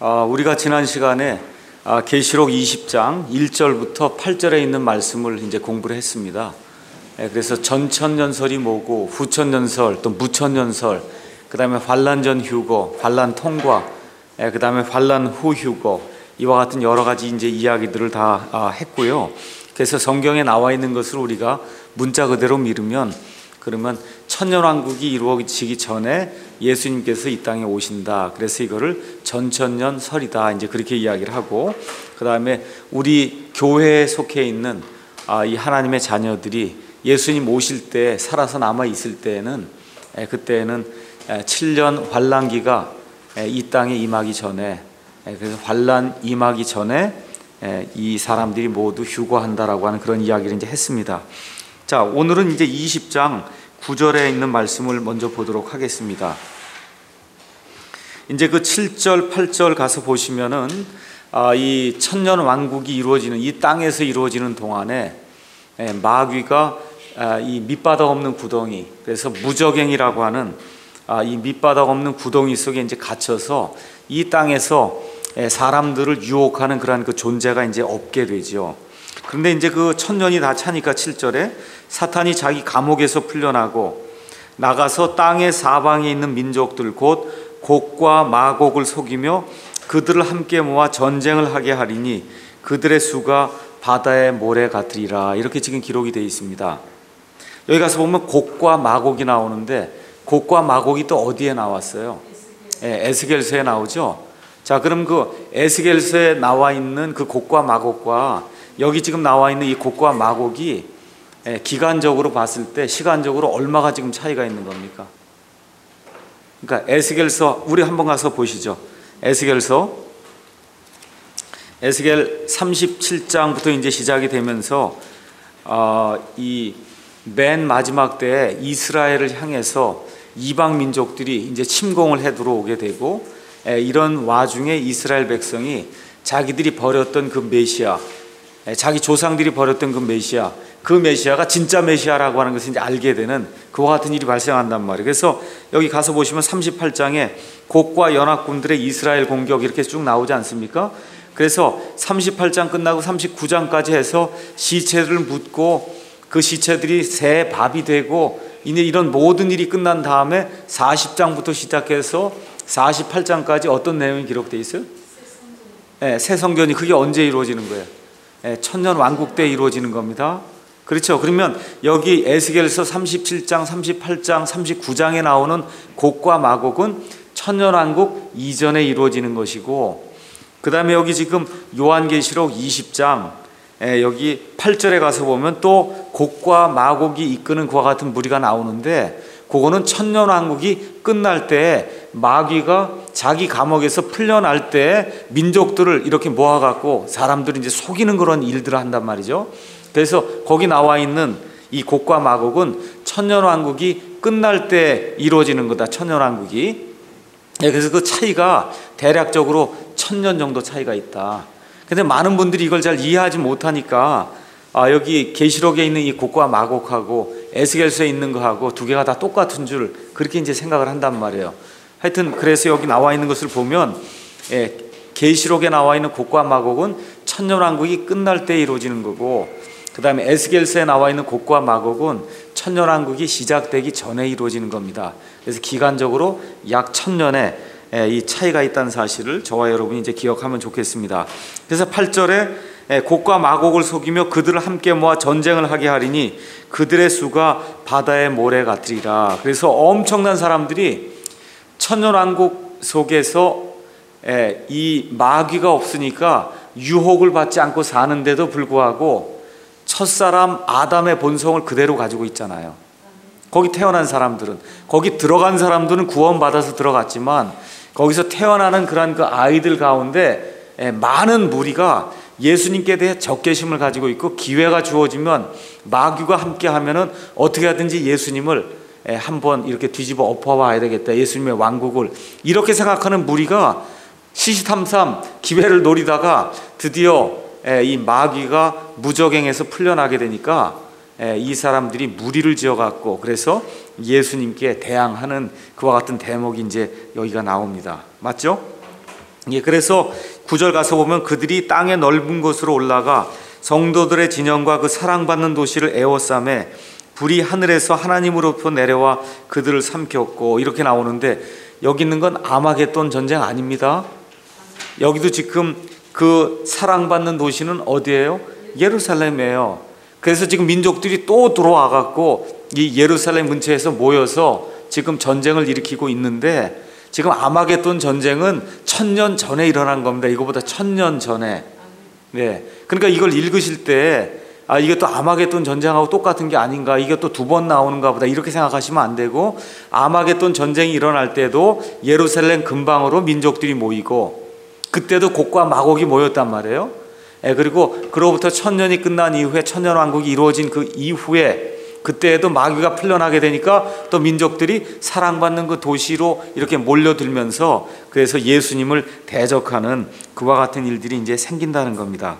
우리가 지난 시간에 계시록 20장 1절부터 8절에 있는 말씀을 이제 공부를 했습니다. 그래서 전천년설이 뭐고 후천년설 또 무천년설, 그 다음에 환란 전 휴거, 환란 통과, 그 다음에 환란 후 휴거, 이와 같은 여러 가지 이제 이야기들을 다 했고요. 그래서 성경에 나와 있는 것을 우리가 문자 그대로 믿으면, 그러면 천년왕국이 이루어지기 전에 예수님께서 이 땅에 오신다. 그래서 이거를 전천년설이다. 이제 그렇게 이야기를 하고, 그 다음에 우리 교회에 속해 있는 이 하나님의 자녀들이 예수님 오실 때 살아서 남아 있을 때에는, 그때는 7년 환란기가 이 땅에 임하기 전에, 그래서 환란 임하기 전에 이 사람들이 모두 휴거한다라고 하는 그런 이야기를 이제 했습니다. 자, 오늘은 이제 20장 9절에 있는 말씀을 먼저 보도록 하겠습니다. 이제 그 7절, 8절 가서 보시면은 이 천년 왕국이 이루어지는 이 땅에서 이루어지는 동안에 마귀가 이 밑바닥 없는 구덩이, 그래서 무저갱이라고 하는 이 밑바닥 없는 구덩이 속에 이제 갇혀서 이 땅에서 사람들을 유혹하는 그러한 그 존재가 이제 없게 되죠. 그런데 이제 그 천년이 다 차니까 7절에 사탄이 자기 감옥에서 풀려나고 나가서 땅의 사방에 있는 민족들 곧 곡과 마곡을 속이며 그들을 함께 모아 전쟁을 하게 하리니 그들의 수가 바다의 모래 같으리라. 이렇게 지금 기록이 되어 있습니다. 여기 가서 보면 곡과 마곡이 나오는데, 곡과 마곡이 또 어디에 나왔어요? 에스겔서에 나오죠. 자, 그럼 그 에스겔서에 나와 있는 그 곡과 마곡과 여기 지금 나와 있는 이 곡과 마곡이 기간적으로 봤을 때 시간적으로 얼마가 지금 차이가 있는 겁니까? 그러니까 에스겔서 우리 한번 가서 보시죠. 에스겔서 에스겔 37장부터 이제 시작이 되면서 이 맨 마지막 때에 이스라엘을 향해서 이방 민족들이 이제 침공을 해 들어오게 되고, 이런 와중에 이스라엘 백성이 자기들이 버렸던 그 메시아, 자기 조상들이 버렸던 그 메시아가 진짜 메시아라고 하는 것을 이제 알게 되는 그와 같은 일이 발생한단 말이에요. 그래서 여기 가서 보시면 38장에 곡과 연합군들의 이스라엘 공격 이렇게 쭉 나오지 않습니까? 그래서 38장 끝나고 39장까지 해서 시체를 묻고 그 시체들이 새 밥이 되고 이제 이런 모든 일이 끝난 다음에 40장부터 시작해서 48장까지 어떤 내용이 기록되어 있어요? 새 성전이 그게 언제 이루어지는 거예요? 천년 왕국 때 이루어지는 겁니다. 그렇죠. 그러면 여기 에스겔서 37장, 38장, 39장에 나오는 곡과 마곡은 천년 왕국 이전에 이루어지는 것이고, 그 다음에 여기 지금 요한계시록 20장 여기 8절에 가서 보면 또 곡과 마곡이 이끄는 그와 같은 무리가 나오는데, 그거는 천년 왕국이 끝날 때 마귀가 자기 감옥에서 풀려날 때 민족들을 이렇게 모아갖고 사람들을 이제 속이는 그런 일들을 한단 말이죠. 그래서 거기 나와 있는 이 곡과 마곡은 천년 왕국이 끝날 때 이루어지는 거다. 천년 왕국이. 그래서 그 차이가 대략적으로 1000년 정도 차이가 있다. 근데 많은 분들이 이걸 잘 이해하지 못하니까 여기 계시록에 있는 이 곡과 마곡하고 에스겔서에 있는 거하고 두 개가 다 똑같은 줄 그렇게 이제 생각을 한단 말이에요. 하여튼 그래서 여기 나와 있는 것을 보면 계시록에 나와 있는 곡과 마곡은 천년왕국이 끝날 때 이루어지는 거고, 그 다음에 에스겔서에 나와 있는 곡과 마곡은 천년왕국이 시작되기 전에 이루어지는 겁니다. 그래서 기간적으로 약 1000년의 이 차이가 있다는 사실을 저와 여러분이 이제 기억하면 좋겠습니다. 그래서 8절에 곡과 마곡을 속이며 그들을 함께 모아 전쟁을 하게 하리니 그들의 수가 바다의 모래 같으리라. 그래서 엄청난 사람들이 천년왕국 속에서 이 마귀가 없으니까 유혹을 받지 않고 사는데도 불구하고 첫사람 아담의 본성을 그대로 가지고 있잖아요. 거기 태어난 사람들은, 거기 들어간 사람들은 구원받아서 들어갔지만 거기서 태어나는 그런 그 아이들 가운데 많은 무리가 예수님께 대해 적개심을 가지고 있고, 기회가 주어지면 마귀가 함께 하면은 어떻게 하든지 예수님을 한번 이렇게 뒤집어 엎어봐야 되겠다, 예수님의 왕국을, 이렇게 생각하는 무리가 시시탐탐 기회를 노리다가 드디어 이 마귀가 무저갱에서 풀려나게 되니까 이 사람들이 무리를 지어갖고 그래서 예수님께 대항하는 그와 같은 대목이 이제 여기가 나옵니다. 맞죠? 예, 그래서 9절 가서 보면 그들이 땅의 넓은 곳으로 올라가 성도들의 진영과 그 사랑받는 도시를 에워싸매 불이 하늘에서 하나님으로부터 내려와 그들을 삼켰고, 이렇게 나오는데 여기 있는 건 아마겟돈 전쟁 아닙니다. 여기도 지금 그 사랑받는 도시는 어디예요? 예루살렘이에요. 그래서 지금 민족들이 또 들어와 갖고 이 예루살렘 근처에서 모여서 지금 전쟁을 일으키고 있는데, 지금 아마겟돈 전쟁은 1000년 전에 일어난 겁니다. 이거보다 1000년 전에. 네. 그러니까 이걸 읽으실 때 이게 또 아마겟돈 전쟁하고 똑같은 게 아닌가, 이게 또 두 번 나오는가 보다, 이렇게 생각하시면 안 되고, 아마겟돈 전쟁이 일어날 때도 예루살렘 근방으로 민족들이 모이고, 그때도 곡과 마곡이 모였단 말이에요. 그리고 그로부터 1000년이 끝난 이후에, 1000년 왕국이 이루어진 그 이후에, 그때에도 마귀가 풀려나게 되니까 또 민족들이 사랑받는 그 도시로 이렇게 몰려들면서, 그래서 예수님을 대적하는 그와 같은 일들이 이제 생긴다는 겁니다.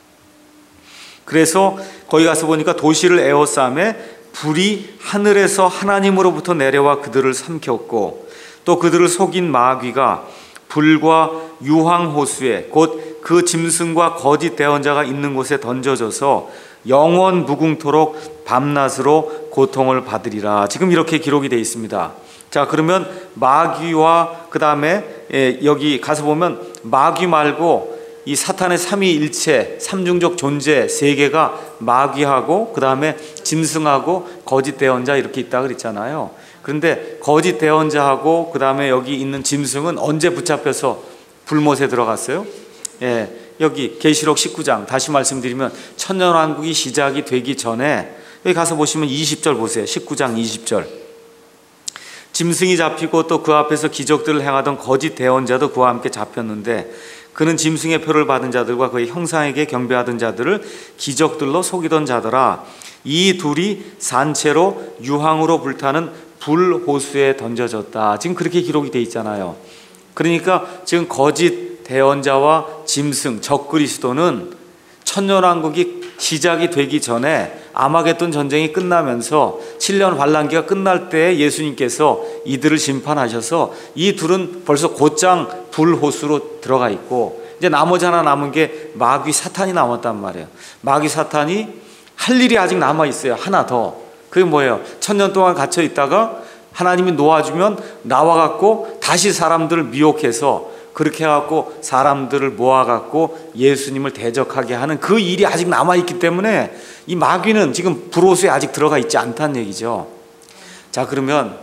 그래서 거기 가서 보니까 도시를 에워싸매 불이 하늘에서 하나님으로부터 내려와 그들을 삼켰고, 또 그들을 속인 마귀가 불과 유황호수에, 곧 그 짐승과 거짓 대언자가 있는 곳에 던져져서 영원 무궁토록 밤낮으로 고통을 받으리라. 지금 이렇게 기록이 되어 있습니다. 자, 그러면 마귀와 그 다음에 여기 가서 보면 마귀 말고 이 사탄의 삼위일체, 삼중적 존재 세 개가 마귀하고 그 다음에 짐승하고 거짓 대언자 이렇게 있다 그랬잖아요. 그런데 거짓 대언자하고 그 다음에 여기 있는 짐승은 언제 붙잡혀서 불못에 들어갔어요? 예, 여기 계시록 19장 다시 말씀드리면 천년왕국이 시작이 되기 전에 여기 가서 보시면 20절 보세요. 19장 20절. 짐승이 잡히고 또 그 앞에서 기적들을 행하던 거짓 대언자도 그와 함께 잡혔는데 그는 짐승의 표를 받은 자들과 그의 형상에게 경배하던 자들을 기적들로 속이던 자더라. 이 둘이 산채로 유황으로 불타는 불호수에 던져졌다. 지금 그렇게 기록이 돼 있잖아요. 그러니까 지금 거짓 대언자와 짐승, 적그리스도는 천년왕국이 시작이 되기 전에 아마겟돈 전쟁이 끝나면서 7년 환란기가 끝날 때 예수님께서 이들을 심판하셔서 이 둘은 벌써 곧장 불호수로 들어가 있고, 이제 나머지 하나 남은 게 마귀 사탄이 남았단 말이에요. 마귀 사탄이 할 일이 아직 남아 있어요. 하나 더. 그게 뭐예요? 1000년 동안 갇혀 있다가 하나님이 놓아주면 나와갖고 다시 사람들을 미혹해서 그렇게 해갖고 사람들을 모아갖고 예수님을 대적하게 하는 그 일이 아직 남아있기 때문에 이 마귀는 지금 불호수에 아직 들어가 있지 않다는 얘기죠. 자, 그러면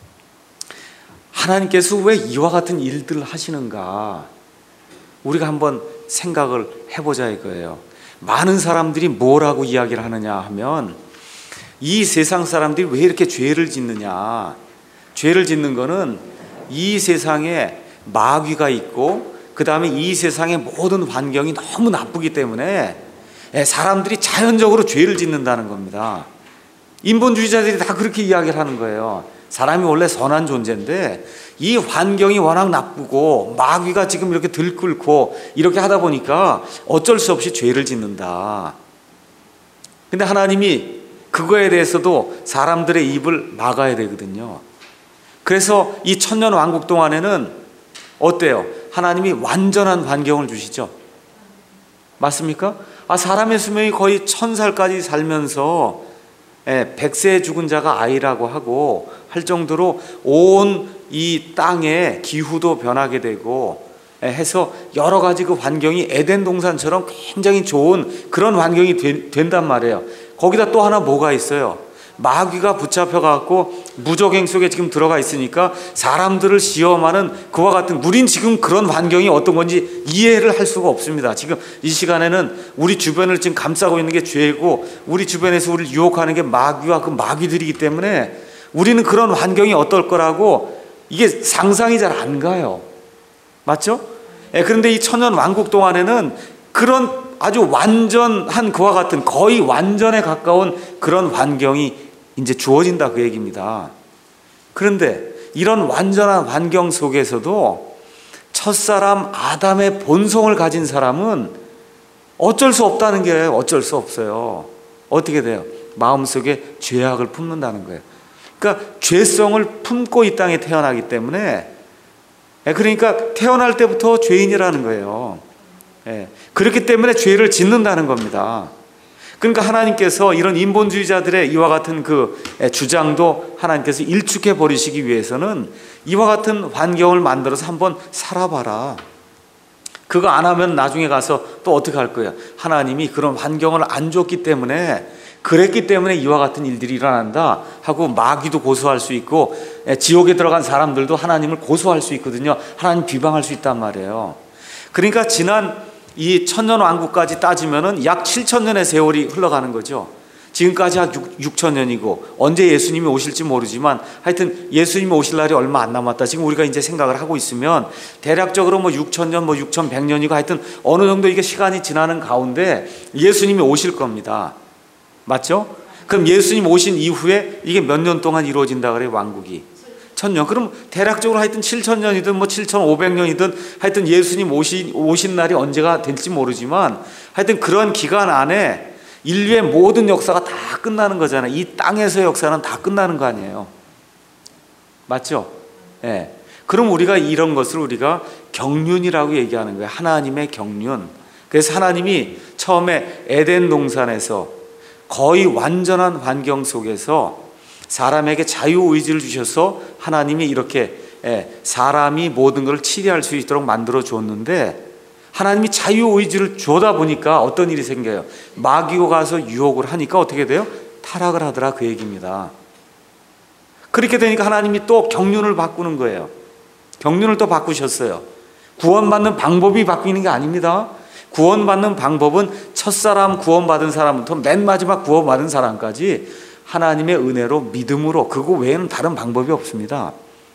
하나님께서 왜 이와 같은 일들을 하시는가 우리가 한번 생각을 해보자 이거예요. 많은 사람들이 뭐라고 이야기를 하느냐 하면 이 세상 사람들이 왜 이렇게 죄를 짓느냐, 죄를 짓는 거는 이 세상에 마귀가 있고 그 다음에 이 세상의 모든 환경이 너무 나쁘기 때문에 사람들이 자연적으로 죄를 짓는다는 겁니다. 인본주의자들이 다 그렇게 이야기를 하는 거예요. 사람이 원래 선한 존재인데 이 환경이 워낙 나쁘고 마귀가 지금 이렇게 들끓고 이렇게 하다 보니까 어쩔 수 없이 죄를 짓는다. 근데 하나님이 그거에 대해서도 사람들의 입을 막아야 되거든요. 그래서 이 천년 왕국 동안에는 어때요? 하나님이 완전한 환경을 주시죠. 맞습니까? 사람의 수명이 거의 1000살까지 살면서 100세에 죽은 자가 아이라고 하고 할 정도로 온 이 땅의 기후도 변하게 되고 해서 여러 가지 그 환경이 에덴 동산처럼 굉장히 좋은 그런 환경이 된단 말이에요. 거기다 또 하나 뭐가 있어요? 마귀가 붙잡혀 갖고 무적행 속에 지금 들어가 있으니까 사람들을 시험하는 그와 같은, 우린 지금 그런 환경이 어떤 건지 이해를 할 수가 없습니다. 지금 이 시간에는 우리 주변을 지금 감싸고 있는 게 죄고 우리 주변에서 우리를 유혹하는 게 마귀와 그 마귀들이기 때문에 우리는 그런 환경이 어떨 거라고 이게 상상이 잘 안 가요. 맞죠? 그런데 이 천년 왕국 동안에는 그런 아주 완전한 그와 같은 거의 완전에 가까운 그런 환경이 이제 주어진다 그 얘기입니다. 그런데 이런 완전한 환경 속에서도 첫사람 아담의 본성을 가진 사람은 어쩔 수 없다는 게 어쩔 수 없어요. 어떻게 돼요? 마음속에 죄악을 품는다는 거예요. 그러니까 죄성을 품고 이 땅에 태어나기 때문에 그러니까 태어날 때부터 죄인이라는 거예요. 그렇기 때문에 죄를 짓는다는 겁니다. 그러니까 하나님께서 이런 인본주의자들의 이와 같은 그 주장도 하나님께서 일축해 버리시기 위해서는 이와 같은 환경을 만들어서 한번 살아봐라. 그거 안 하면 나중에 가서 또 어떻게 할 거야? 하나님이 그런 환경을 안 줬기 때문에, 그랬기 때문에 이와 같은 일들이 일어난다 하고 마귀도 고소할 수 있고 지옥에 들어간 사람들도 하나님을 고소할 수 있거든요. 하나님 비방할 수 있단 말이에요. 그러니까 지난 이 천년왕국까지 따지면은 약 7,000년의 세월이 흘러가는 거죠. 지금까지 한 6,000년이고 언제 예수님이 오실지 모르지만 하여튼 예수님이 오실 날이 얼마 안 남았다. 지금 우리가 이제 생각을 하고 있으면 대략적으로 6,000년, 6,100년이고 하여튼 어느 정도 이게 시간이 지나는 가운데 예수님이 오실 겁니다. 맞죠? 그럼 예수님 오신 이후에 이게 몇 년 동안 이루어진다 그래요, 왕국이? 1,000년. 그럼 대략적으로 하여튼 7,000년이든 7,500년이든 하여튼 예수님 오신 날이 언제가 될지 모르지만 하여튼 그런 기간 안에 인류의 모든 역사가 다 끝나는 거잖아요. 이 땅에서의 역사는 다 끝나는 거 아니에요. 맞죠? 그럼 우리가 이런 것을 우리가 경륜이라고 얘기하는 거예요. 하나님의 경륜. 그래서 하나님이 처음에 에덴 동산에서 거의 완전한 환경 속에서 사람에게 자유의지를 주셔서 하나님이 이렇게 사람이 모든 걸 치리할 수 있도록 만들어 줬는데, 하나님이 자유의지를 주다 보니까 어떤 일이 생겨요? 마귀가 가서 유혹을 하니까 어떻게 돼요? 타락을 하더라, 그 얘기입니다. 그렇게 되니까 하나님이 또 경륜을 바꾸는 거예요. 경륜을 또 바꾸셨어요. 구원받는 방법이 바뀌는 게 아닙니다. 구원받는 방법은 첫사람 구원받은 사람부터 맨 마지막 구원받은 사람까지 하나님의 은혜로, 믿음으로, 그거 외에는 다른 방법이 없습니다.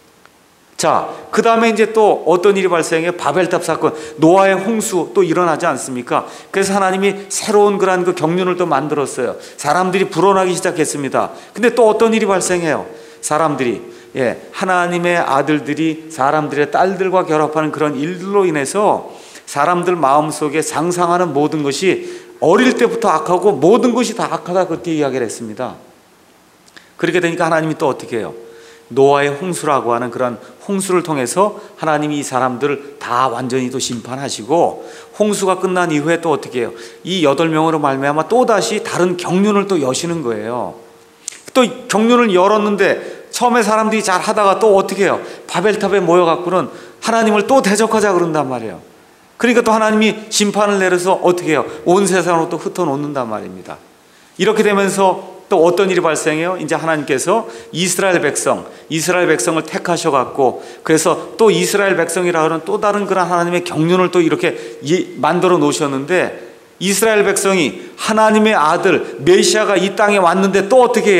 자, 그 다음에 이제 또 어떤 일이 발생해요? 바벨탑 사건, 노아의 홍수 또 일어나지 않습니까? 그래서 하나님이 새로운 그런 그 경륜을 또 만들었어요. 사람들이 불어나기 시작했습니다. 근데 또 어떤 일이 발생해요? 사람들이, 하나님의 아들들이 사람들의 딸들과 결합하는 그런 일들로 인해서 사람들 마음속에 상상하는 모든 것이 어릴 때부터 악하고 모든 것이 다 악하다, 그렇게 이야기를 했습니다. 그렇게 되니까 하나님이 또 어떻게 해요? 노아의 홍수라고 하는 그런 홍수를 통해서 하나님이 이 사람들을 다 완전히 또 심판하시고, 홍수가 끝난 이후에 또 어떻게 해요? 이 8명으로 말미암아 또다시 다른 경륜을 또 여시는 거예요. 또 경륜을 열었는데 처음에 사람들이 잘 하다가 또 어떻게 해요? 바벨탑에 모여갖고는 하나님을 또 대적하자 그런단 말이에요. 그러니까 또 하나님이 심판을 내려서 어떻게 해요? 온 세상으로 또 흩어놓는단 말입니다. 이렇게 되면서 또 어떤 일이 발생해요? 이제 하나님께서 이스라엘 백성을 택하셔갖고, 그래서 또 이스라엘 백성이라 하는 또 다른 그런 하나님의 경륜을 또 이렇게 만들어 놓으셨는데, 이스라엘 백성이 하나님의 아들 메시아가 이 땅에 왔는데 또 어떻게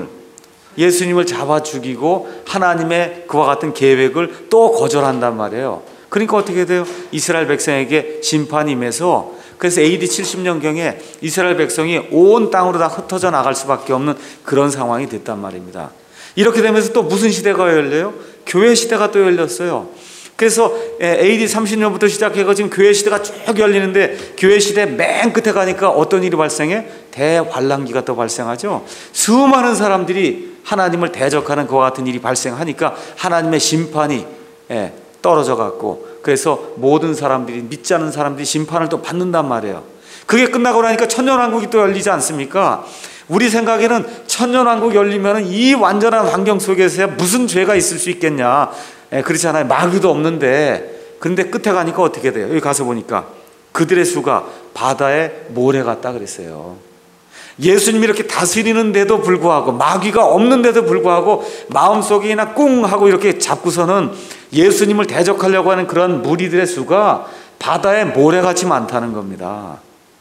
예수님을 잡아 죽이고 하나님의 그와 같은 계획을 또 거절한단 말이에요. 그러니까 어떻게 돼요? 이스라엘 백성에게 심판이 임해서, 그래서 AD 70년경에 이스라엘 백성이 온 땅으로 다 흩어져 나갈 수밖에 없는 그런 상황이 됐단 말입니다. 이렇게 되면서 또 무슨 시대가 열려요? 교회 시대가 또 열렸어요. 그래서 AD 30년부터 시작해서 지금 교회 시대가 쭉 열리는데, 교회 시대 맨 끝에 가니까 어떤 일이 발생해? 대환란기가 또 발생하죠. 수많은 사람들이 하나님을 대적하는 그와 같은 일이 발생하니까 하나님의 심판이 떨어져 갖고, 그래서 모든 사람들이, 믿지 않는 사람들이 심판을 또 받는단 말이에요. 그게 끝나고 나니까 천년왕국이 또 열리지 않습니까? 우리 생각에는 천년왕국 열리면 이 완전한 환경 속에서야 무슨 죄가 있을 수 있겠냐, 그렇잖아요. 마귀도 없는데. 그런데 끝에 가니까 어떻게 돼요? 여기 가서 보니까 그들의 수가 바다의 모래 같다 그랬어요. 예수님이 이렇게 다스리는데도 불구하고, 마귀가 없는데도 불구하고 마음속에 그냥 꿍 하고 이렇게 잡고서는 예수님을 대적하려고 하는 그런 무리들의 수가 바다의 모래같이 많다는 겁니다.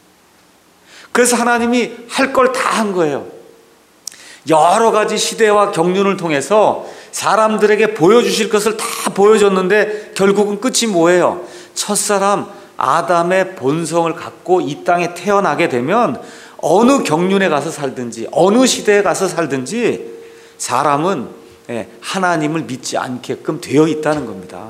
그래서 하나님이 할 걸 다 한 거예요. 여러 가지 시대와 경륜을 통해서 사람들에게 보여주실 것을 다 보여줬는데 결국은 끝이 뭐예요? 첫사람 아담의 본성을 갖고 이 땅에 태어나게 되면 어느 경륜에 가서 살든지 어느 시대에 가서 살든지 사람은 하나님을 믿지 않게끔 되어 있다는 겁니다.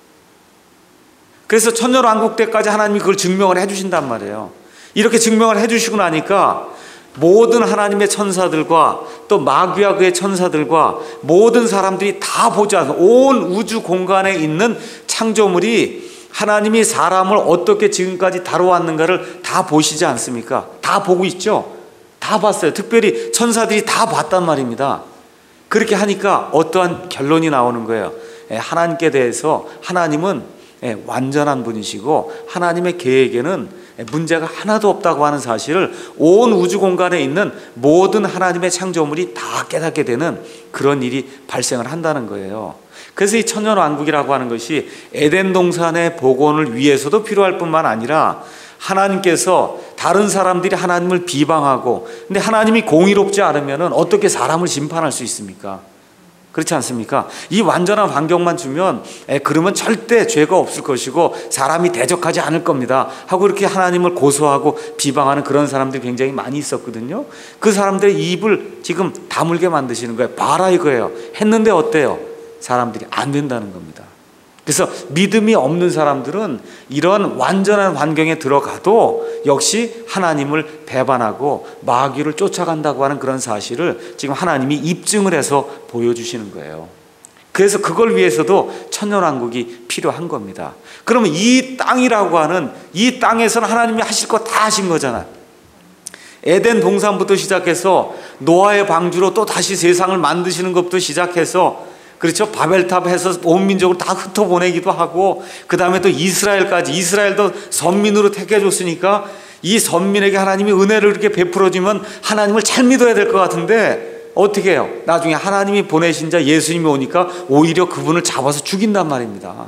그래서 천년왕국 때까지 하나님이 그걸 증명을 해주신단 말이에요. 이렇게 증명을 해주시고 나니까 모든 하나님의 천사들과 또 마귀와 그의 천사들과 모든 사람들이 다 보지 않아서 온 우주 공간에 있는 창조물이 하나님이 사람을 어떻게 지금까지 다뤄왔는가를 다 보시지 않습니까? 다 보고 있죠? 다 봤어요. 특별히 천사들이 다 봤단 말입니다. 그렇게 하니까 어떠한 결론이 나오는 거예요. 하나님께 대해서 하나님은 완전한 분이시고 하나님의 계획에는 문제가 하나도 없다고 하는 사실을 온 우주 공간에 있는 모든 하나님의 창조물이 다 깨닫게 되는 그런 일이 발생을 한다는 거예요. 그래서 이 천년왕국이라고 하는 것이 에덴 동산의 복원을 위해서도 필요할 뿐만 아니라 하나님께서 다른 사람들이 하나님을 비방하고 근데 하나님이 공의롭지 않으면 어떻게 사람을 심판할 수 있습니까? 그렇지 않습니까? 이 완전한 환경만 주면 그러면 절대 죄가 없을 것이고 사람이 대적하지 않을 겁니다 하고 이렇게 하나님을 고소하고 비방하는 그런 사람들이 굉장히 많이 있었거든요. 그 사람들의 입을 지금 다물게 만드시는 거예요. 봐라 이거예요. 했는데 어때요? 사람들이 안 된다는 겁니다. 그래서 믿음이 없는 사람들은 이런 완전한 환경에 들어가도 역시 하나님을 배반하고 마귀를 쫓아간다고 하는 그런 사실을 지금 하나님이 입증을 해서 보여주시는 거예요. 그래서 그걸 위해서도 천년왕국이 필요한 겁니다. 그러면 이 땅이라고 하는 이 땅에서는 하나님이 하실 거 다 하신 거잖아요. 에덴 동산부터 시작해서 노아의 방주로 또 다시 세상을 만드시는 것부터 시작해서 그렇죠. 바벨탑 해서 온 민족을 다 흩어보내기도 하고 그 다음에 또 이스라엘까지 이스라엘도 선민으로 택해줬으니까 이 선민에게 하나님이 은혜를 이렇게 베풀어주면 하나님을 잘 믿어야 될 것 같은데 어떻게 해요? 나중에 하나님이 보내신 자 예수님이 오니까 오히려 그분을 잡아서 죽인단 말입니다.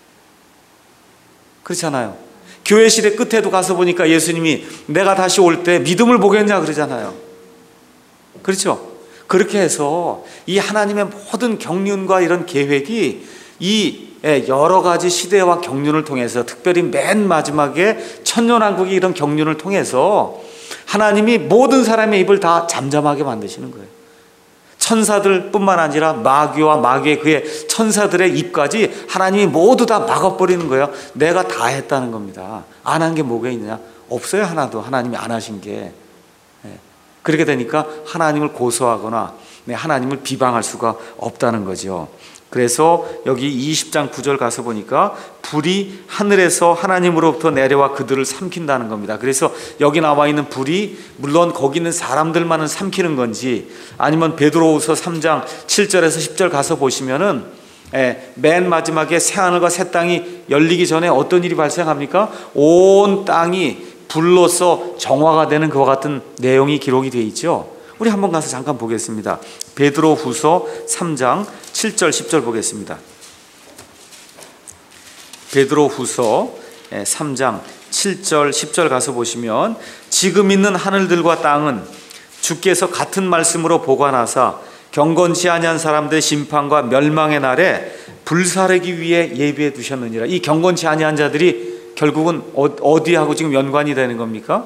그렇잖아요. 교회 시대 끝에도 가서 보니까 예수님이 내가 다시 올 때 믿음을 보겠냐 그러잖아요. 그렇죠. 그렇게 해서 이 하나님의 모든 경륜과 이런 계획이 이 여러 가지 시대와 경륜을 통해서 특별히 맨 마지막에 천년왕국이 이런 경륜을 통해서 하나님이 모든 사람의 입을 다 잠잠하게 만드시는 거예요. 천사들 뿐만 아니라 마귀와 마귀의 그의 천사들의 입까지 하나님이 모두 다 막아버리는 거예요. 내가 다 했다는 겁니다. 안 한 게 뭐가 있느냐? 없어요. 하나도 하나님이 안 하신 게. 그렇게 되니까 하나님을 고소하거나 하나님을 비방할 수가 없다는 거죠. 그래서 여기 20장 9절 가서 보니까 불이 하늘에서 하나님으로부터 내려와 그들을 삼킨다는 겁니다. 그래서 여기 나와 있는 불이 물론 거기 있는 사람들만은 삼키는 건지 아니면 베드로후서 3장 7절에서 10절 가서 보시면은 맨 마지막에 새하늘과 새 땅이 열리기 전에 어떤 일이 발생합니까? 온 땅이 불로서 정화가 되는 그와 같은 내용이 기록이 되어 있죠. 우리 한번 가서 잠깐 보겠습니다. 베드로후서 3장 7절 10절 보겠습니다. 베드로후서 3장 7절 10절 가서 보시면 지금 있는 하늘들과 땅은 주께서 같은 말씀으로 보관하사 경건치 아니한 사람들의 심판과 멸망의 날에 불사르기 위해 예비해 두셨느니라. 이 경건치 아니한 자들이 결국은 어디하고 지금 연관이 되는 겁니까?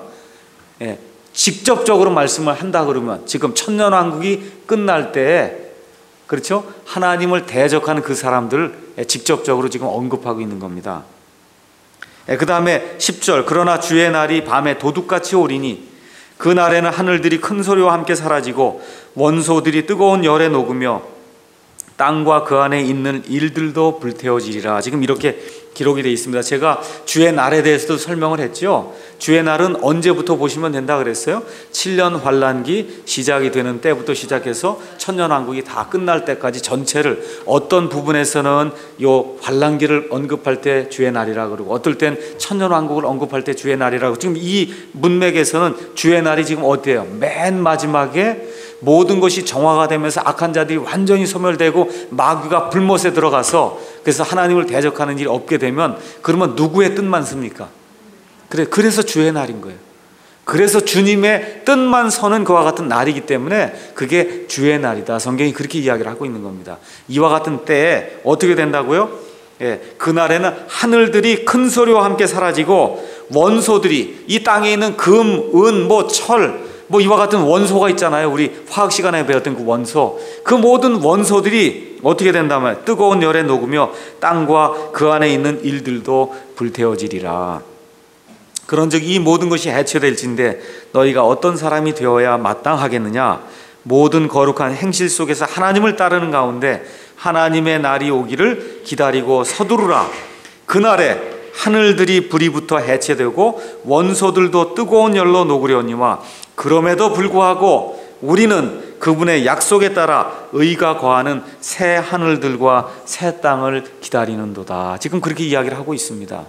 직접적으로 말씀을 한다 그러면 지금 천년왕국이 끝날 때 그렇죠? 하나님을 대적하는 그 사람들을 직접적으로 지금 언급하고 있는 겁니다. 그 다음에 10절 그러나 주의 날이 밤에 도둑같이 오리니 그 날에는 하늘들이 큰 소리와 함께 사라지고 원소들이 뜨거운 열에 녹으며 땅과 그 안에 있는 일들도 불태워지리라. 지금 이렇게 기록이 되어 있습니다. 제가 주의 날에 대해서도 설명을 했죠. 주의 날은 언제부터 보시면 된다 그랬어요? 7년 환란기 시작이 되는 때부터 시작해서 천년왕국이 다 끝날 때까지 전체를 어떤 부분에서는 요 환란기를 언급할 때 주의 날이라 그러고 어떨 땐 천년왕국을 언급할 때 주의 날이라고 지금 이 문맥에서는 주의 날이 지금 어때요? 맨 마지막에 모든 것이 정화가 되면서 악한 자들이 완전히 소멸되고 마귀가 불못에 들어가서 그래서 하나님을 대적하는 일이 없게 되면 그러면 누구의 뜻만 씁니까? 그래서 주의 날인 거예요. 그래서 주님의 뜻만 서는 그와 같은 날이기 때문에 그게 주의 날이다. 성경이 그렇게 이야기를 하고 있는 겁니다. 이와 같은 때에 어떻게 된다고요? 그날에는 하늘들이 큰 소리와 함께 사라지고 원소들이 이 땅에 있는 금, 은, 철 이와 같은 원소가 있잖아요. 우리 화학 시간에 배웠던 그 원소. 그 모든 원소들이 어떻게 된다면 뜨거운 열에 녹으며 땅과 그 안에 있는 일들도 불태워지리라. 그런즉 이 모든 것이 해체될진데 너희가 어떤 사람이 되어야 마땅하겠느냐? 모든 거룩한 행실 속에서 하나님을 따르는 가운데 하나님의 날이 오기를 기다리고 서두르라. 그날에 하늘들이 불이 붙어 해체되고 원소들도 뜨거운 열로 녹으려니와 그럼에도 불구하고 우리는 그분의 약속에 따라 의가 거하는 새 하늘들과 새 땅을 기다리는도다. 지금 그렇게 이야기를 하고 있습니다.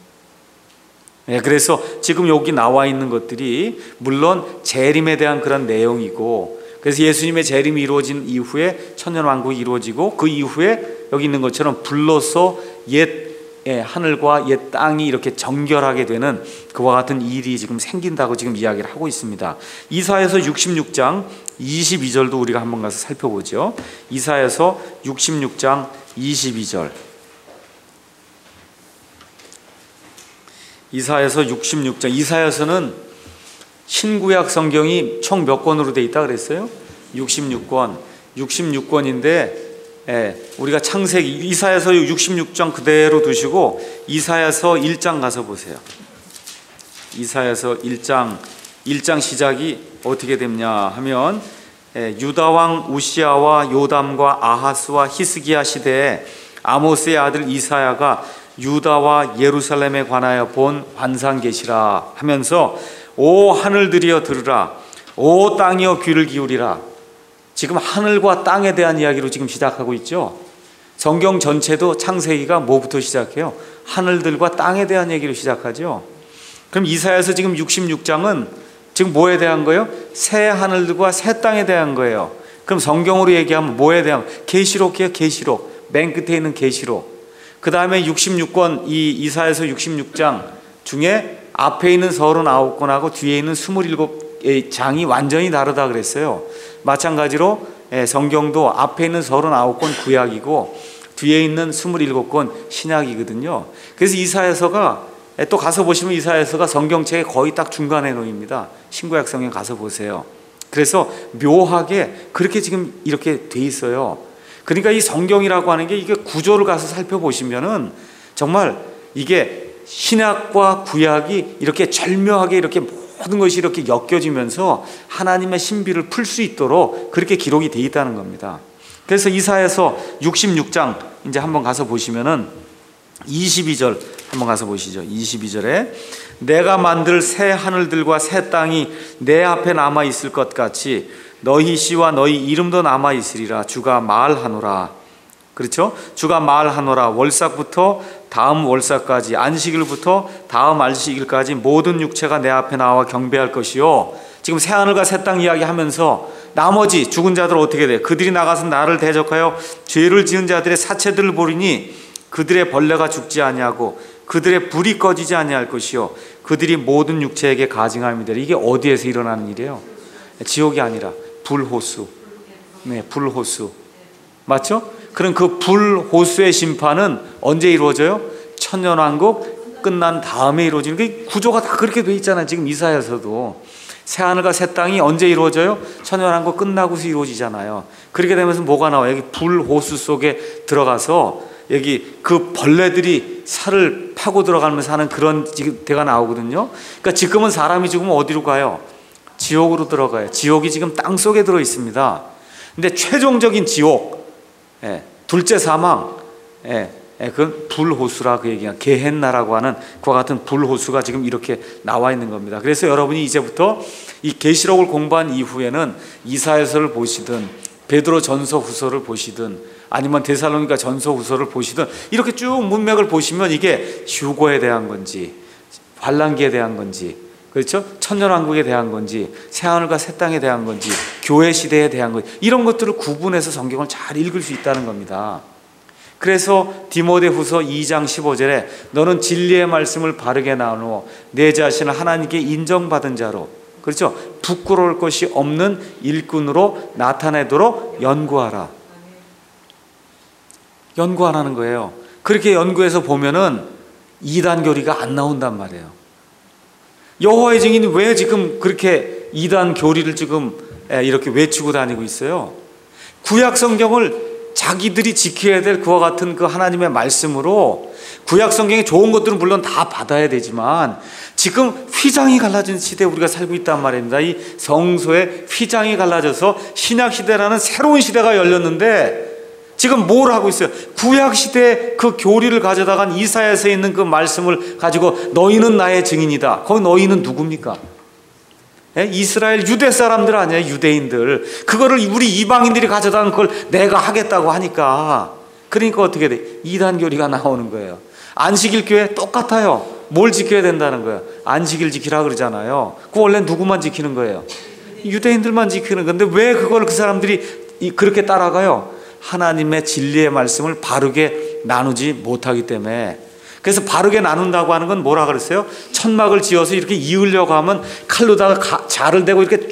그래서 지금 여기 나와 있는 것들이 물론 재림에 대한 그런 내용이고, 그래서 예수님의 재림이 이루어진 이후에 천년왕국이 이루어지고 그 이후에 여기 있는 것처럼 불로서 옛 하늘과 옛 땅이 이렇게 정결하게 되는 그와 같은 일이 지금 생긴다고 지금 이야기를 하고 있습니다. 이사야서 66장 22절도 우리가 한번 가서 살펴보죠. 이사야서 66장 22절. 이사야서 66장. 이사야서는 신구약 성경이 총 몇 권으로 돼 있다 그랬어요? 66권. 66권인데 우리가 창세기 이사야서 66장 그대로 두시고 이사야서 1장 가서 보세요. 이사야서 1장 시작이 어떻게 됐냐 하면 유다 왕 우시아와 요담과 아하스와 히스기야 시대에 아모스의 아들 이사야가 유다와 예루살렘에 관하여 본 환상 계시라 하면서 오 하늘들이여 들으라, 오 땅이여 귀를 기울이라. 지금 하늘과 땅에 대한 이야기로 지금 시작하고 있죠. 성경 전체도 창세기가 뭐부터 시작해요? 하늘들과 땅에 대한 얘기로 시작하죠. 그럼 이사야서 지금 66장은 지금 뭐에 대한 거예요? 새 하늘들과 새 땅에 대한 거예요. 그럼 성경으로 얘기하면 뭐에 대한? 계시록이에요. 계시록. 맨 끝에 있는 계시록. 그 다음에 66권 이 이사야서 66장 중에 앞에 있는 39권하고 뒤에 있는 27장이 완전히 다르다 그랬어요. 마찬가지로 성경도 앞에 있는 39권 구약이고 뒤에 있는 27권 신약이거든요. 그래서 이사야서가 또 가서 보시면 이사야서가 성경책의 거의 딱 중간에 놓입니다. 신구약 성경 가서 보세요. 그래서 묘하게 그렇게 지금 이렇게 돼 있어요. 그러니까 이 성경이라고 하는 게 이게 구조를 가서 살펴보시면은 정말 이게 신약과 구약이 이렇게 절묘하게 이렇게 모든 것이 이렇게 엮여지면서 하나님의 신비를 풀 수 있도록 그렇게 기록이 돼 있다는 겁니다. 그래서 이사야서 66장 이제 한번 가서 보시면은 22절 한번 가서 보시죠. 22절에 내가 만들 새 하늘들과 새 땅이 내 앞에 남아 있을 것 같이 너희 씨와 너희 이름도 남아 있으리라. 주가 말하노라. 그렇죠? 주가 말하노라. 월삭부터 다음 월삭까지, 안식일부터 다음 안식일까지 모든 육체가 내 앞에 나와 경배할 것이요. 지금 새 하늘과 새 땅 이야기하면서 나머지 죽은 자들 어떻게 돼? 그들이 나가서 나를 대적하여 죄를 지은 자들의 사체들을 보리니 그들의 벌레가 죽지 아니하고 그들의 불이 꺼지지 아니할 것이요. 그들이 모든 육체에게 가증함이 되리. 이게 어디에서 일어나는 일이에요? 지옥이 아니라 불호수. 네, 불호수. 맞죠? 그럼 그 불호수의 심판은 언제 이루어져요? 천년왕국 끝난 다음에 이루어지는 게 구조가 다 그렇게 돼 있잖아요. 지금 이사야서도 새하늘과 새 땅이 언제 이루어져요? 천년왕국 끝나고서 이루어지잖아요. 그렇게 되면서 뭐가 나와요? 여기 불호수 속에 들어가서 여기 그 벌레들이 살을 파고 들어가면서 하는 그런 데가 나오거든요. 그러니까 지금은 사람이 죽으면 어디로 가요? 지옥으로 들어가요. 지옥이 지금 땅 속에 들어 있습니다. 근데 최종적인 지옥, 둘째 사망, 그건 불호수라 그 얘기야. 게헨나라고 하는 그와 같은 불호수가 지금 이렇게 나와 있는 겁니다. 그래서 여러분이 이제부터 이 계시록을 공부한 이후에는 이사야서를 보시든 베드로 전서 후서를 보시든 아니면 데살로니가 전서 후서를 보시든 이렇게 쭉 문맥을 보시면 이게 휴거에 대한 건지 환란기에 대한 건지, 그렇죠? 천년왕국에 대한 건지 새하늘과 새 땅에 대한 건지 교회 시대에 대한 건지 이런 것들을 구분해서 성경을 잘 읽을 수 있다는 겁니다. 그래서 디모데후서 2장 15절에 너는 진리의 말씀을 바르게 나누어 내 자신을 하나님께 인정받은 자로, 그렇죠? 부끄러울 것이 없는 일꾼으로 나타내도록 연구하라. 연구하라는 거예요. 그렇게 연구해서 보면은 이단 교리가 안 나온단 말이에요. 여호와의 증인이 왜 지금 그렇게 이단 교리를 지금 이렇게 외치고 다니고 있어요? 구약 성경을 자기들이 지켜야 될 그와 같은 그 하나님의 말씀으로 구약 성경에 좋은 것들은 물론 다 받아야 되지만 지금 휘장이 갈라진 시대에 우리가 살고 있단 말입니다. 이 성소에 휘장이 갈라져서 신약 시대라는 새로운 시대가 열렸는데 지금 뭘 하고 있어요? 구약시대 그 교리를 가져다간 이사야서에 있는 그 말씀을 가지고 너희는 나의 증인이다. 거기 너희는 누굽니까? 이스라엘 유대 사람들 아니에요? 유대인들. 그거를 우리 이방인들이 가져다간 걸 내가 하겠다고 하니까, 그러니까 어떻게 돼? 이단 교리가 나오는 거예요. 안식일 교회 똑같아요. 뭘 지켜야 된다는 거예요? 안식일 지키라 그러잖아요. 그 원래 누구만 지키는 거예요? 유대인들만 지키는 건데 왜 그걸 그 사람들이 그렇게 따라가요? 하나님의 진리의 말씀을 바르게 나누지 못하기 때문에. 그래서 바르게 나눈다고 하는 건 뭐라 그랬어요? 천막을 지어서 이렇게 이으려고 하면 칼로다가 자를 대고 이렇게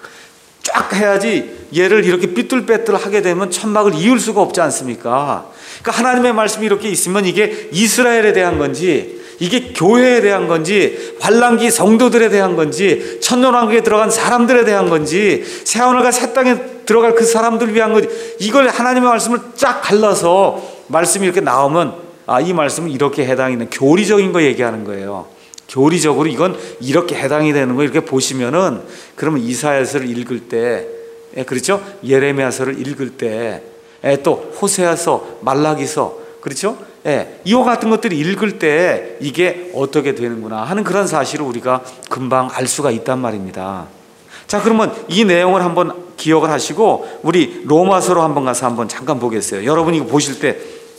쫙 해야지, 얘를 이렇게 삐뚤빼뚤 하게 되면 천막을 이을 수가 없지 않습니까? 그러니까 하나님의 말씀이 이렇게 있으면 이게 이스라엘에 대한 건지, 이게 교회에 대한 건지, 환란기 성도들에 대한 건지, 천년왕국에 들어간 사람들에 대한 건지, 새하늘과 새 땅에 들어갈 그 사람들을 위한 건지, 이걸 하나님의 말씀을 쫙 갈라서 말씀이 이렇게 나오면 이 말씀은 이렇게 해당이 있는, 교리적인 거 얘기하는 거예요. 교리적으로 이건 이렇게 해당이 되는 거 이렇게 보시면은, 그러면 이사야서를 읽을 때, 그렇죠? 예레미야서를 읽을 때, 또 호세아서, 말라기서, 그렇죠? 이와 같은 것들을 읽을 때 이게 어떻게 되는구나 하는 그런 사실을 우리가 금방 알 수가 있단 말입니다. 자, 그러면 이 내용을 한번 기억을 하시고 우리 로마서로 한번 가서 한번 잠깐 보겠어요. 여러분이 이거 보실 때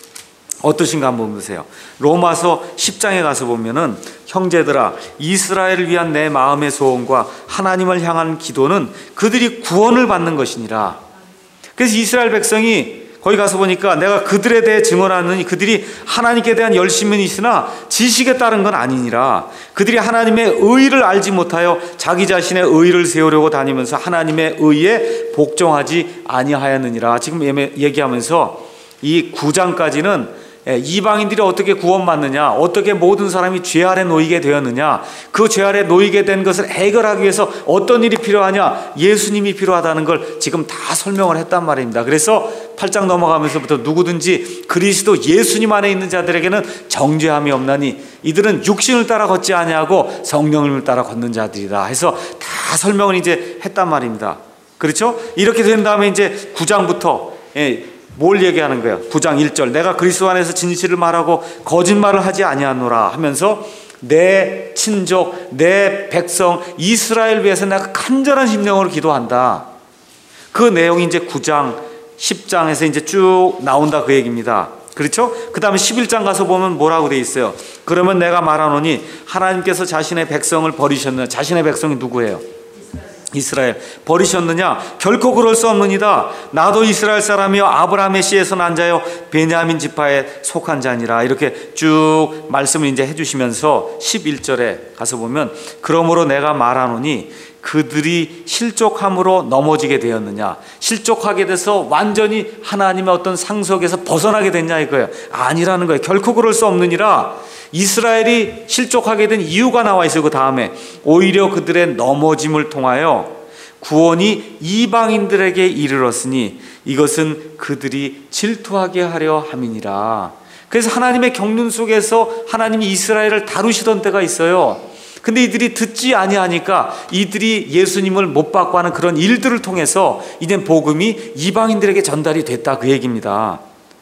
어떠신가 한번 보세요. 로마서 10장에 가서 보면은, 형제들아, 이스라엘을 위한 내 마음의 소원과 하나님을 향한 기도는 그들이 구원을 받는 것이니라. 그래서 이스라엘 백성이 거기 가서 보니까 내가 그들에 대해 증언하느니 그들이 하나님께 대한 열심은 있으나 지식에 따른 건 아니니라. 그들이 하나님의 의를 알지 못하여 자기 자신의 의를 세우려고 다니면서 하나님의 의에 복종하지 아니하였느니라. 지금 얘기하면서 이 9장까지는 이방인들이 어떻게 구원받느냐, 어떻게 모든 사람이 죄 아래 놓이게 되었느냐, 그 죄 아래 놓이게 된 것을 해결하기 위해서 어떤 일이 필요하냐, 예수님이 필요하다는 걸 지금 다 설명을 했단 말입니다. 그래서 8장 넘어가면서부터 누구든지 그리스도 예수님 안에 있는 자들에게는 정죄함이 없나니 이들은 육신을 따라 걷지 아니하고 성령을 따라 걷는 자들이다 해서 다 설명을 이제 했단 말입니다. 그렇죠? 이렇게 된 다음에 이제 9장부터 뭘 얘기하는 거예요? 9장 1절, 내가 그리스도 안에서 진실을 말하고 거짓말을 하지 아니하노라 하면서 내 친족, 내 백성 이스라엘 위해서 내가 간절한 심령으로 기도한다. 그 내용이 이제 9장 10장에서 이제 쭉 나온다 그 얘기입니다. 그렇죠? 그 다음에 11장 가서 보면 뭐라고 돼 있어요? 그러면 내가 말하노니 하나님께서 자신의 백성을 버리셨느냐. 자신의 백성이 누구예요? 이스라엘. 버리셨느냐? 결코 그럴 수 없느니라. 나도 이스라엘 사람이요 아브라함의 씨에서 난 자요 베냐민 지파에 속한 자니라. 이렇게 쭉 말씀을 이제 해주시면서 11절에 가서 보면, 그러므로 내가 말하노니 그들이 실족함으로 넘어지게 되었느냐, 실족하게 돼서 완전히 하나님의 어떤 상속에서 벗어나게 됐냐 이거예요. 아니라는 거예요. 결코 그럴 수 없느니라. 이스라엘이 실족하게 된 이유가 나와 있어요. 그 다음에 오히려 그들의 넘어짐을 통하여 구원이 이방인들에게 이르렀으니 이것은 그들이 질투하게 하려 함이니라. 그래서 하나님의 경륜 속에서 하나님이 이스라엘을 다루시던 때가 있어요. 근데 이들이 듣지 아니하니까 이들이 예수님을 못 받고 하는 그런 일들을 통해서 이제 복음이 이방인들에게 전달이 됐다 그 얘기입니다.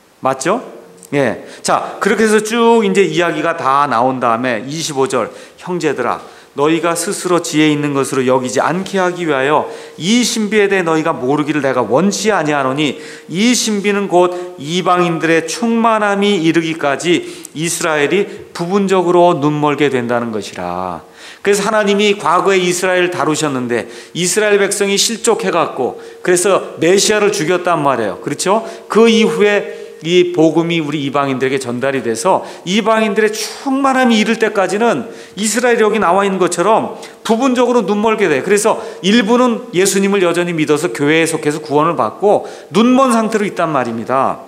맞죠? 예. 자, 그렇게 해서 쭉 이제 이야기가 다 나온 다음에 25절, 형제들아, 너희가 스스로 지혜 있는 것으로 여기지 않게 하기 위하여 이 신비에 대해 너희가 모르기를 내가 원치 아니하노니 이 신비는 곧 이방인들의 충만함이 이르기까지 이스라엘이 부분적으로 눈멀게 된다는 것이라. 그래서 하나님이 과거에 이스라엘을 다루셨는데 이스라엘 백성이 실족해갖고 그래서 메시아를 죽였단 말이에요. 그렇죠? 그 이후에 이 복음이 우리 이방인들에게 전달이 돼서 이방인들의 충만함이 이를 때까지는 이스라엘이 여기 나와 있는 것처럼 부분적으로 눈멀게 돼. 그래서 일부는 예수님을 여전히 믿어서 교회에 속해서 구원을 받고 눈먼 상태로 있단 말입니다.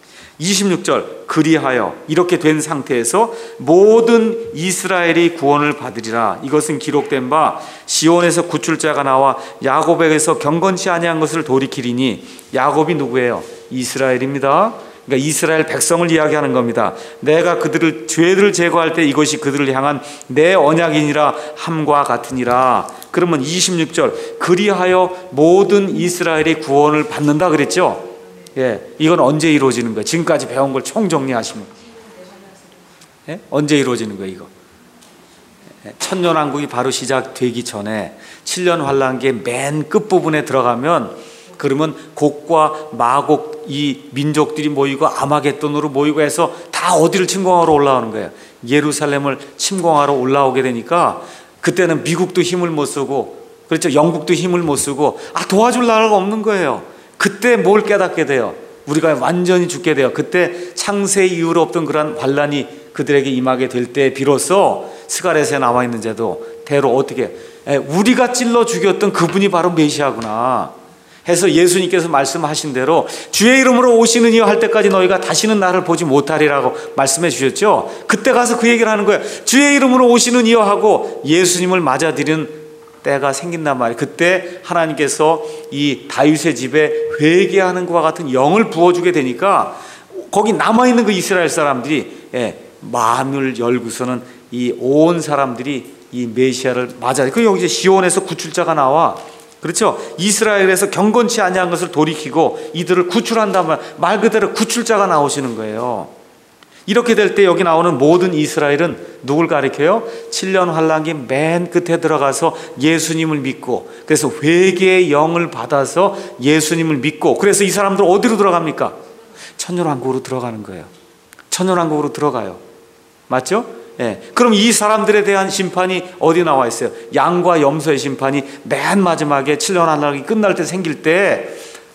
26절, 그리하여 이렇게 된 상태에서 모든 이스라엘이 구원을 받으리라. 이것은 기록된 바 시온에서 구출자가 나와 야곱에게서 경건치 아니한 것을 돌이키리니. 야곱이 누구예요? 이스라엘입니다. 그러니까 이스라엘 백성을 이야기하는 겁니다. 내가 그들을 죄들을 제거할 때 이것이 그들을 향한 내 언약이니라 함과 같으니라. 그러면 26절, 그리하여 모든 이스라엘이 구원을 받는다 그랬죠. 예, 이건 언제 이루어지는 거예요? 지금까지 배운 걸 총정리하시면 예? 언제 이루어지는 거예요 이거? 천년왕국이 바로 시작되기 전에 7년 환란기의 맨 끝부분에 들어가면, 그러면 곡과 마곡 이 민족들이 모이고 아마겟돈으로 모이고 해서 다 어디를 침공하러 올라오는 거예요? 예루살렘을 침공하러 올라오게 되니까 그때는 미국도 힘을 못 쓰고, 그렇죠, 영국도 힘을 못 쓰고, 도와줄 나라가 없는 거예요. 그때 뭘 깨닫게 돼요? 우리가 완전히 죽게 돼요. 그때 창세 이후로 없던 그러한 환란이 그들에게 임하게 될 때 비로소 스가랴서에 나와 있는 제도 대로 어떻게 우리가 찔러 죽였던 그분이 바로 메시아구나 해서 예수님께서 말씀하신 대로 주의 이름으로 오시는 이여 할 때까지 너희가 다시는 나를 보지 못하리라고 말씀해 주셨죠. 그때 가서 그 얘기를 하는 거예요. 주의 이름으로 오시는 이여 하고 예수님을 맞아들이는 때가 생긴단 말이에요. 그때 하나님께서 이 다윗의 집에 회개하는 것과 같은 영을 부어주게 되니까 거기 남아있는 그 이스라엘 사람들이 마음을 열고서는 이 온 사람들이 이 메시아를 맞아요. 그 여기 이제 시온에서 구출자가 나와, 그렇죠? 이스라엘에서 경건치 아니한 것을 돌이키고 이들을 구출한다면 말 그대로 구출자가 나오시는 거예요. 이렇게 될 때 여기 나오는 모든 이스라엘은 누굴 가리켜요? 7년 환란기 맨 끝에 들어가서 예수님을 믿고, 그래서 회개의 영을 받아서 예수님을 믿고, 그래서 이 사람들 어디로 들어갑니까? 천년왕국으로 들어가는 거예요. 천년왕국으로 들어가요. 맞죠? 예. 그럼 이 사람들에 대한 심판이 어디 나와 있어요? 양과 염소의 심판이 맨 마지막에 7년 환란이 끝날 때 생길 때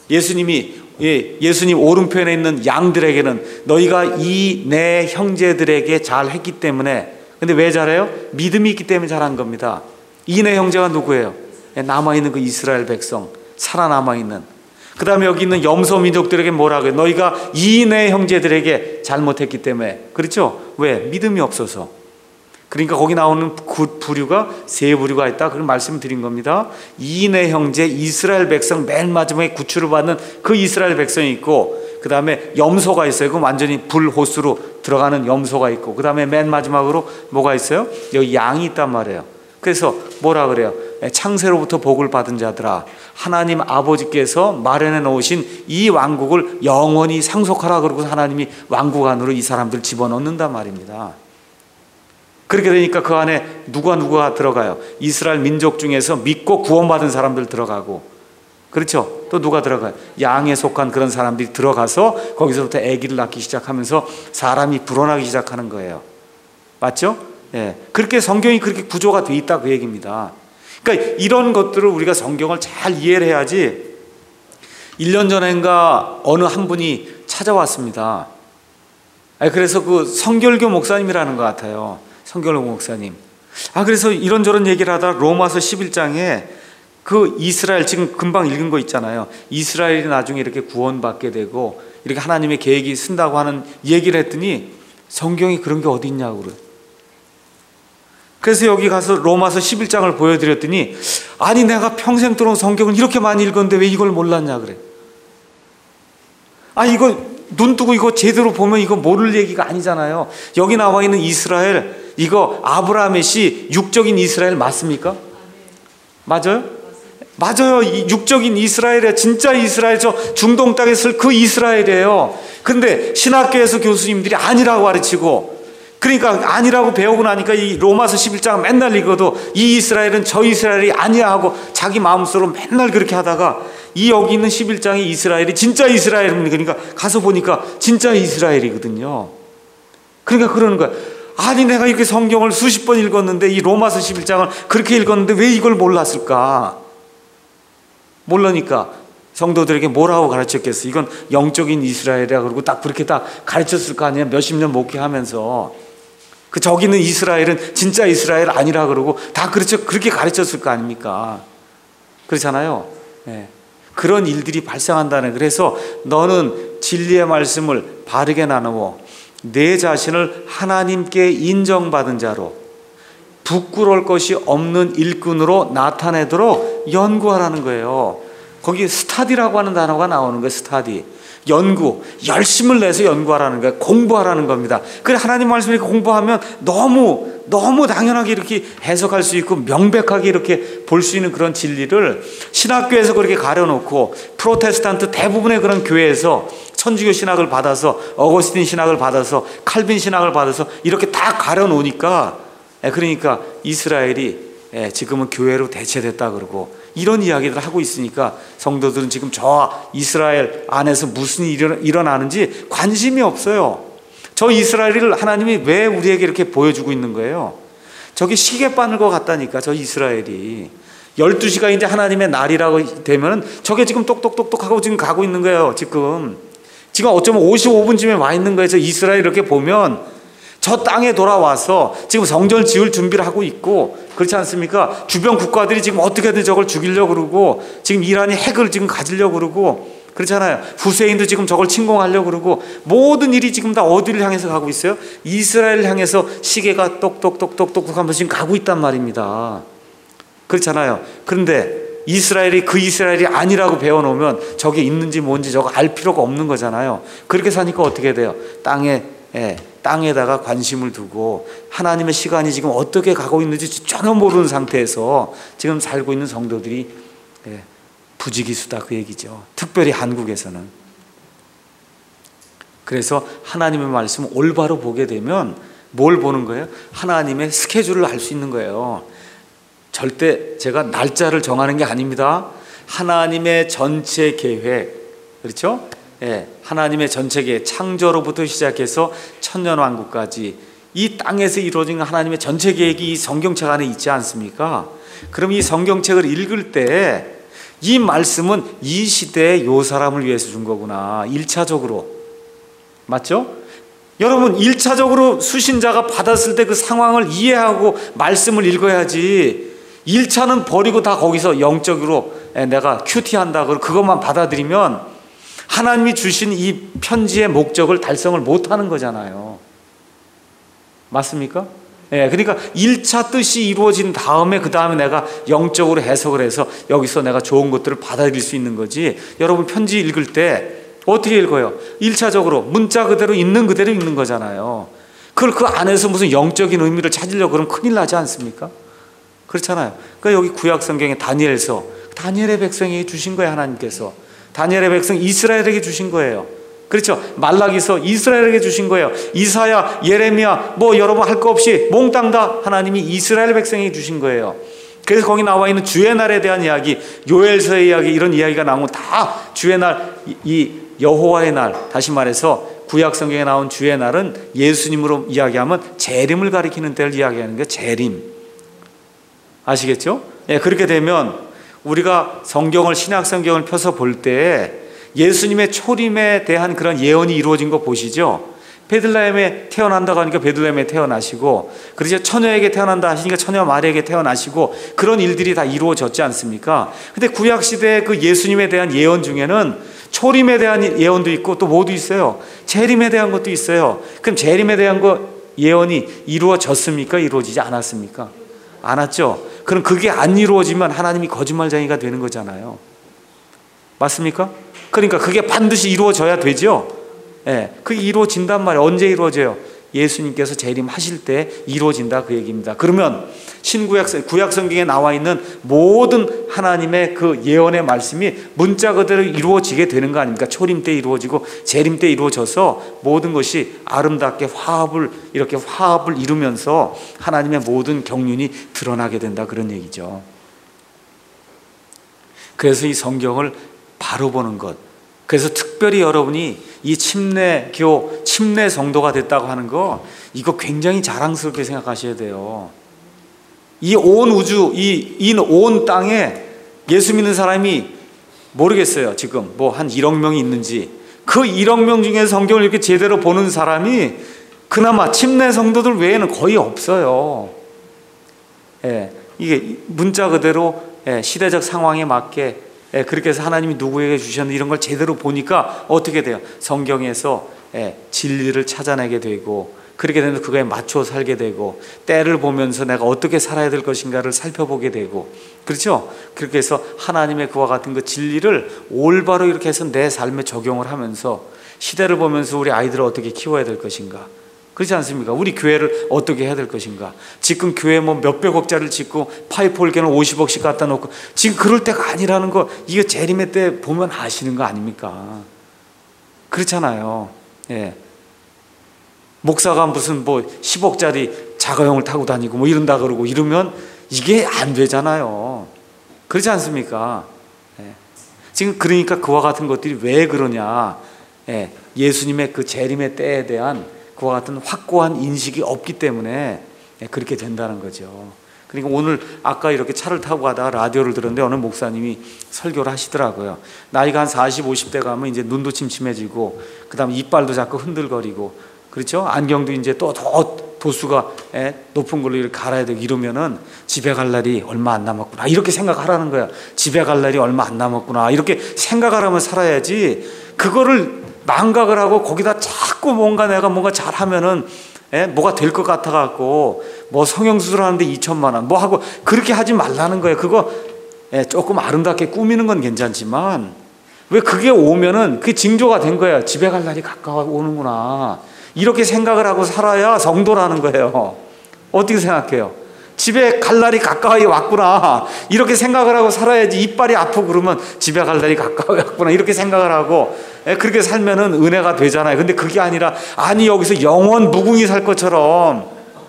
예수님 오른편에 있는 양들에게는 너희가 이 내 형제들에게 잘했기 때문에, 근데 왜 잘해요? 믿음이 있기 때문에 잘한 겁니다. 이 내 형제가 누구예요? 남아있는 그 이스라엘 백성, 살아남아있는. 그 다음에 여기 있는 염소 민족들에게 뭐라고 해요? 너희가 이 내 형제들에게 잘못했기 때문에. 그렇죠? 왜? 믿음이 없어서. 그러니까 거기 나오는 부류가 세 부류가 있다, 그런 말씀을 드린 겁니다. 이 내 형제 이스라엘 백성, 맨 마지막에 구출을 받는 그 이스라엘 백성이 있고, 그 다음에 염소가 있어요. 그럼 완전히 불호수로 들어가는 염소가 있고, 그 다음에 맨 마지막으로 뭐가 있어요? 여기 양이 있단 말이에요. 그래서 뭐라 그래요? 창세로부터 복을 받은 자들아, 하나님 아버지께서 마련해 놓으신 이 왕국을 영원히 상속하라, 그러고 하나님이 왕국 안으로 이 사람들 집어넣는단 말입니다. 그렇게 되니까 그 안에 누가 들어가요? 이스라엘 민족 중에서 믿고 구원받은 사람들 들어가고, 그렇죠? 또 누가 들어가요? 양에 속한 그런 사람들이 들어가서 거기서부터 아기를 낳기 시작하면서 사람이 불어나기 시작하는 거예요. 맞죠? 예. 그렇게 성경이 그렇게 구조가 돼 있다, 그 얘기입니다. 그러니까 이런 것들을 우리가 성경을 잘 이해를 해야지. 1년 전인가 어느 한 분이 찾아왔습니다. 그래서 그 성결교 목사님이라는 것 같아요. 성결교 목사님. 그래서 이런저런 얘기를 하다 로마서 11장에 그 이스라엘, 지금 금방 읽은 거 있잖아요. 이스라엘이 나중에 이렇게 구원받게 되고 이렇게 하나님의 계획이 쓴다고 하는 얘기를 했더니 성경이 그런 게 어디 있냐고 그래요. 그래서 여기 가서 로마서 11장을 보여드렸더니 아니 내가 평생 들어온 성경을 이렇게 많이 읽었는데 왜 이걸 몰랐냐 그래. 이거 눈 뜨고 이거 제대로 보면 이거 모를 얘기가 아니잖아요. 여기 나와 있는 이스라엘, 이거 아브라함의 씨 육적인 이스라엘 맞습니까? 맞아요? 맞아요. 육적인 이스라엘이에요. 진짜 이스라엘, 저 중동 땅에 있을 그 이스라엘이에요. 근데 신학교에서 교수님들이 아니라고 가르치고, 그러니까 아니라고 배우고 나니까 이 로마서 11장 맨날 읽어도 이 이스라엘은 저 이스라엘이 아니야 하고 자기 마음속으로 맨날 그렇게 하다가 이 여기 있는 11장의 이스라엘이 진짜 이스라엘입니다. 그러니까 가서 보니까 진짜 이스라엘이거든요. 그러니까 그러는 거야. 아니 내가 이렇게 성경을 수십 번 읽었는데 이 로마서 11장을 그렇게 읽었는데 왜 이걸 몰랐을까? 모르니까 성도들에게 뭐라고 가르쳤겠어? 이건 영적인 이스라엘이야. 그리고 딱 그렇게 딱 가르쳤을 거 아니야. 몇십 년 목회하면서. 그 저기 있는 이스라엘은 진짜 이스라엘 아니라 그러고 다 그렇게 가르쳤을 거 아닙니까? 그렇잖아요. 네. 그런 일들이 발생한다는. 그래서 너는 진리의 말씀을 바르게 나누어 내 자신을 하나님께 인정받은 자로 부끄러울 것이 없는 일꾼으로 나타내도록 연구하라는 거예요. 거기 스타디라고 하는 단어가 나오는 거예요. 스타디. 연구, 열심을 내서 연구하라는 거예요. 공부하라는 겁니다. 그래, 하나님 말씀을 이렇게 공부하면 너무 당연하게 이렇게 해석할 수 있고 명백하게 이렇게 볼 수 있는 그런 진리를 신학교에서 그렇게 가려놓고, 프로테스탄트 대부분의 그런 교회에서 천주교 신학을 받아서, 어거스틴 신학을 받아서, 칼빈 신학을 받아서 이렇게 다 가려놓으니까, 그러니까 이스라엘이 지금은 교회로 대체됐다 그러고 이런 이야기들을 하고 있으니까 성도들은 지금 저 이스라엘 안에서 무슨 일이 일어나는지 관심이 없어요. 저 이스라엘을 하나님이 왜 우리에게 이렇게 보여주고 있는 거예요? 저기 시계바늘 것 같다니까. 저 이스라엘이 12시가 이제 하나님의 날이라고 되면 저게 지금 똑똑똑똑 하고 지금 가고 있는 거예요. 지금 어쩌면 55분쯤에 와 있는 거예요. 저 이스라엘 이렇게 보면 저 땅에 돌아와서 지금 성전을 지을 준비를 하고 있고, 그렇지 않습니까? 주변 국가들이 지금 어떻게든 저걸 죽이려고 그러고, 지금 이란이 핵을 지금 가지려고 그러고, 그렇잖아요. 후세인도 지금 저걸 침공하려고 그러고, 모든 일이 지금 다 어디를 향해서 가고 있어요? 이스라엘을 향해서 시계가 똑똑똑똑똑 하면서 지금 가고 있단 말입니다. 그렇잖아요. 그런데 이스라엘이 그 이스라엘이 아니라고 배워놓으면 저게 있는지 뭔지 저거 알 필요가 없는 거잖아요. 그렇게 사니까 어떻게 돼요? 땅에다가 관심을 두고 하나님의 시간이 지금 어떻게 가고 있는지 전혀 모르는 상태에서 지금 살고 있는 성도들이 부지기수다, 그 얘기죠. 특별히 한국에서는. 그래서 하나님의 말씀을 올바로 보게 되면 뭘 보는 거예요? 하나님의 스케줄을 알 수 있는 거예요. 절대 제가 날짜를 정하는 게 아닙니다. 하나님의 전체 계획, 그렇죠? 하나님의 전체 계획, 창조로부터 시작해서 천년왕국까지 이 땅에서 이루어진 하나님의 전체 계획이 이 성경책 안에 있지 않습니까? 그럼 이 성경책을 읽을 때 이 말씀은 이 시대에 요 사람을 위해서 준 거구나, 1차적으로. 맞죠? 여러분, 1차적으로 수신자가 받았을 때 그 상황을 이해하고 말씀을 읽어야지, 1차는 버리고 다 거기서 영적으로 내가 큐티한다 그러고 그것만 받아들이면 하나님이 주신 이 편지의 목적을 달성을 못하는 거잖아요. 맞습니까? 그러니까 1차 뜻이 이루어진 다음에 그 다음에 내가 영적으로 해석을 해서 여기서 내가 좋은 것들을 받아들일 수 있는 거지. 여러분, 편지 읽을 때 어떻게 읽어요? 1차적으로 문자 그대로 있는 그대로 읽는 거잖아요. 그걸 그 안에서 무슨 영적인 의미를 찾으려고 그러면 큰일 나지 않습니까? 그렇잖아요. 그러니까 여기 구약 성경에 다니엘서, 다니엘의 백성에게 주신 거예요. 하나님께서 다니엘의 백성 이스라엘에게 주신 거예요. 그렇죠? 말라기서 이스라엘에게 주신 거예요. 이사야, 예레미야, 여러분 할 거 없이 몽땅 다 하나님이 이스라엘 백성에게 주신 거예요. 그래서 거기 나와 있는 주의 날에 대한 이야기, 요엘서의 이야기, 이런 이야기가 나오면 다 주의 날, 이 여호와의 날, 다시 말해서 구약 성경에 나온 주의 날은 예수님으로 이야기하면 재림을 가리키는 때를 이야기하는 게 재림. 아시겠죠? 그렇게 되면 우리가 성경을, 신약 성경을 펴서 볼 때 예수님의 초림에 대한 그런 예언이 이루어진 거 보시죠? 베들레헴에 태어난다고 하니까 베들레헴에 태어나시고, 그래서 처녀에게 태어난다 하시니까 처녀 마리아에게 태어나시고, 그런 일들이 다 이루어졌지 않습니까? 근데 구약시대의 그 예수님에 대한 예언 중에는 초림에 대한 예언도 있고 또 뭐도 있어요? 재림에 대한 것도 있어요. 그럼 재림에 대한 예언이 이루어졌습니까? 이루어지지 않았습니까? 않았죠. 그럼 그게 안 이루어지면 하나님이 거짓말쟁이가 되는 거잖아요. 맞습니까? 그러니까 그게 반드시 이루어져야 되죠. 그게 이루어진단 말이에요. 언제 이루어져요? 예수님께서 재림하실 때 이루어진다, 그 얘기입니다. 그러면 구약 성경에 나와 있는 모든 하나님의 그 예언의 말씀이 문자 그대로 이루어지게 되는 거 아닙니까? 초림 때 이루어지고 재림 때 이루어져서 모든 것이 아름답게 화합을 이루면서 하나님의 모든 경륜이 드러나게 된다, 그런 얘기죠. 그래서 이 성경을 바로 보는 것, 그래서 특별히 여러분이 이 침례교, 침례 성도가 됐다고 하는 거, 이거 굉장히 자랑스럽게 생각하셔야 돼요. 이 온 우주, 이 온 땅에 예수 믿는 사람이 모르겠어요. 지금 한 1억 명이 있는지. 그 1억 명 중에 성경을 이렇게 제대로 보는 사람이 그나마 침례 성도들 외에는 거의 없어요. 이게 문자 그대로 시대적 상황에 맞게 그렇게 해서 하나님이 누구에게 주셨는지 이런 걸 제대로 보니까 어떻게 돼요? 성경에서 진리를 찾아내게 되고, 그렇게 되면 그거에 맞춰 살게 되고, 때를 보면서 내가 어떻게 살아야 될 것인가를 살펴보게 되고, 그렇죠? 그렇게 해서 하나님의 그와 같은 그 진리를 올바로 이렇게 해서 내 삶에 적용을 하면서 시대를 보면서 우리 아이들을 어떻게 키워야 될 것인가, 그렇지 않습니까? 우리 교회를 어떻게 해야 될 것인가. 지금 교회 뭐 몇백억짜리를 짓고 파이프홀게는 50억씩 갖다 놓고 지금 그럴 때가 아니라는 거, 이거 재림의 때 보면 아시는 거 아닙니까? 그렇잖아요. 예. 목사가 무슨 뭐 10억짜리 자가용을 타고 다니고 뭐 이런다 그러고 이러면 이게 안 되잖아요. 그렇지 않습니까? 예. 지금 그러니까 그와 같은 것들이 왜 그러냐. 예. 예수님의 그 재림의 때에 대한 그와 같은 확고한 인식이 없기 때문에 그렇게 된다는 거죠. 그러니까 오늘 아까 이렇게 차를 타고 가다가 라디오를 들었는데 어느 목사님이 설교를 하시더라고요. 나이가 한 40, 50대 가면 이제 눈도 침침해지고, 그 다음에 이빨도 자꾸 흔들거리고, 그렇죠? 안경도 이제 또 더 도수가 높은 걸로 이렇게 갈아야 되고 이러면은 집에 갈 날이 얼마 안 남았구나, 이렇게 생각하라는 거야. 집에 갈 날이 얼마 안 남았구나, 이렇게 생각을 하면 살아야지, 그거를 망각을 하고 거기다 자꾸 내가 뭔가 잘하면은 뭐가 될 것 같아 갖고 뭐 성형수술 하는데 2천만 원 뭐 하고 그렇게 하지 말라는 거예요. 그거 조금 아름답게 꾸미는 건 괜찮지만 왜 그게 오면은 그게 징조가 된 거예요. 집에 갈 날이 가까워 오는구나, 이렇게 생각을 하고 살아야 성도라는 거예요. 어떻게 생각해요? 집에 갈 날이 가까이 왔구나, 이렇게 생각을 하고 살아야지. 이빨이 아프고 그러면 집에 갈 날이 가까이 왔구나, 이렇게 생각을 하고 그렇게 살면은 은혜가 되잖아요. 근데 그게 아니라, 아니 여기서 영원 무궁히 살 것처럼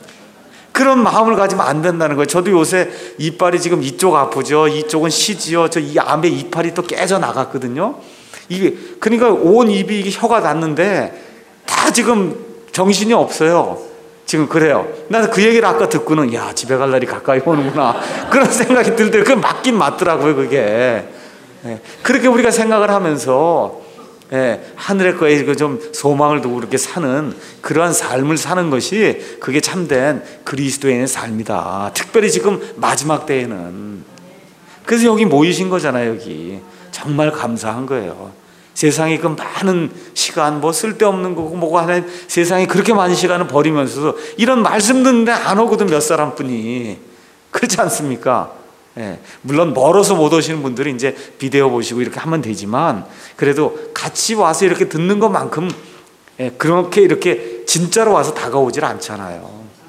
그런 마음을 가지면 안 된다는 거예요. 저도 요새 이빨이 지금 이쪽 아프죠, 이쪽은 시지요, 저 이 암에 이빨이 또 깨져 나갔거든요. 이게 그러니까 온 입이 이게 혀가 닿는데 다 지금 정신이 없어요. 지금 그래요. 나는 그 얘기를 아까 듣고는, 야, 집에 갈 날이 가까이 오는구나, 그런 생각이 들더라고요. 그게 맞긴 맞더라고요, 그게. 그렇게 우리가 생각을 하면서 하늘의 거에 좀 소망을 두고 그렇게 사는 그러한 삶을 사는 것이 그게 참된 그리스도인의 삶이다. 특별히 지금 마지막 때에는. 그래서 여기 모이신 거잖아요. 여기 정말 감사한 거예요. 세상에 그 많은 시간, 뭐 쓸데없는 거고 뭐가 하나, 세상에 그렇게 많은 시간을 버리면서도 이런 말씀 듣는데 안 오거든, 몇 사람뿐이. 그렇지 않습니까? 물론 멀어서 못 오시는 분들은 이제 비디오 보시고 이렇게 하면 되지만, 그래도 같이 와서 이렇게 듣는 것만큼 그렇게 이렇게 진짜로 와서 다가오질 않잖아요.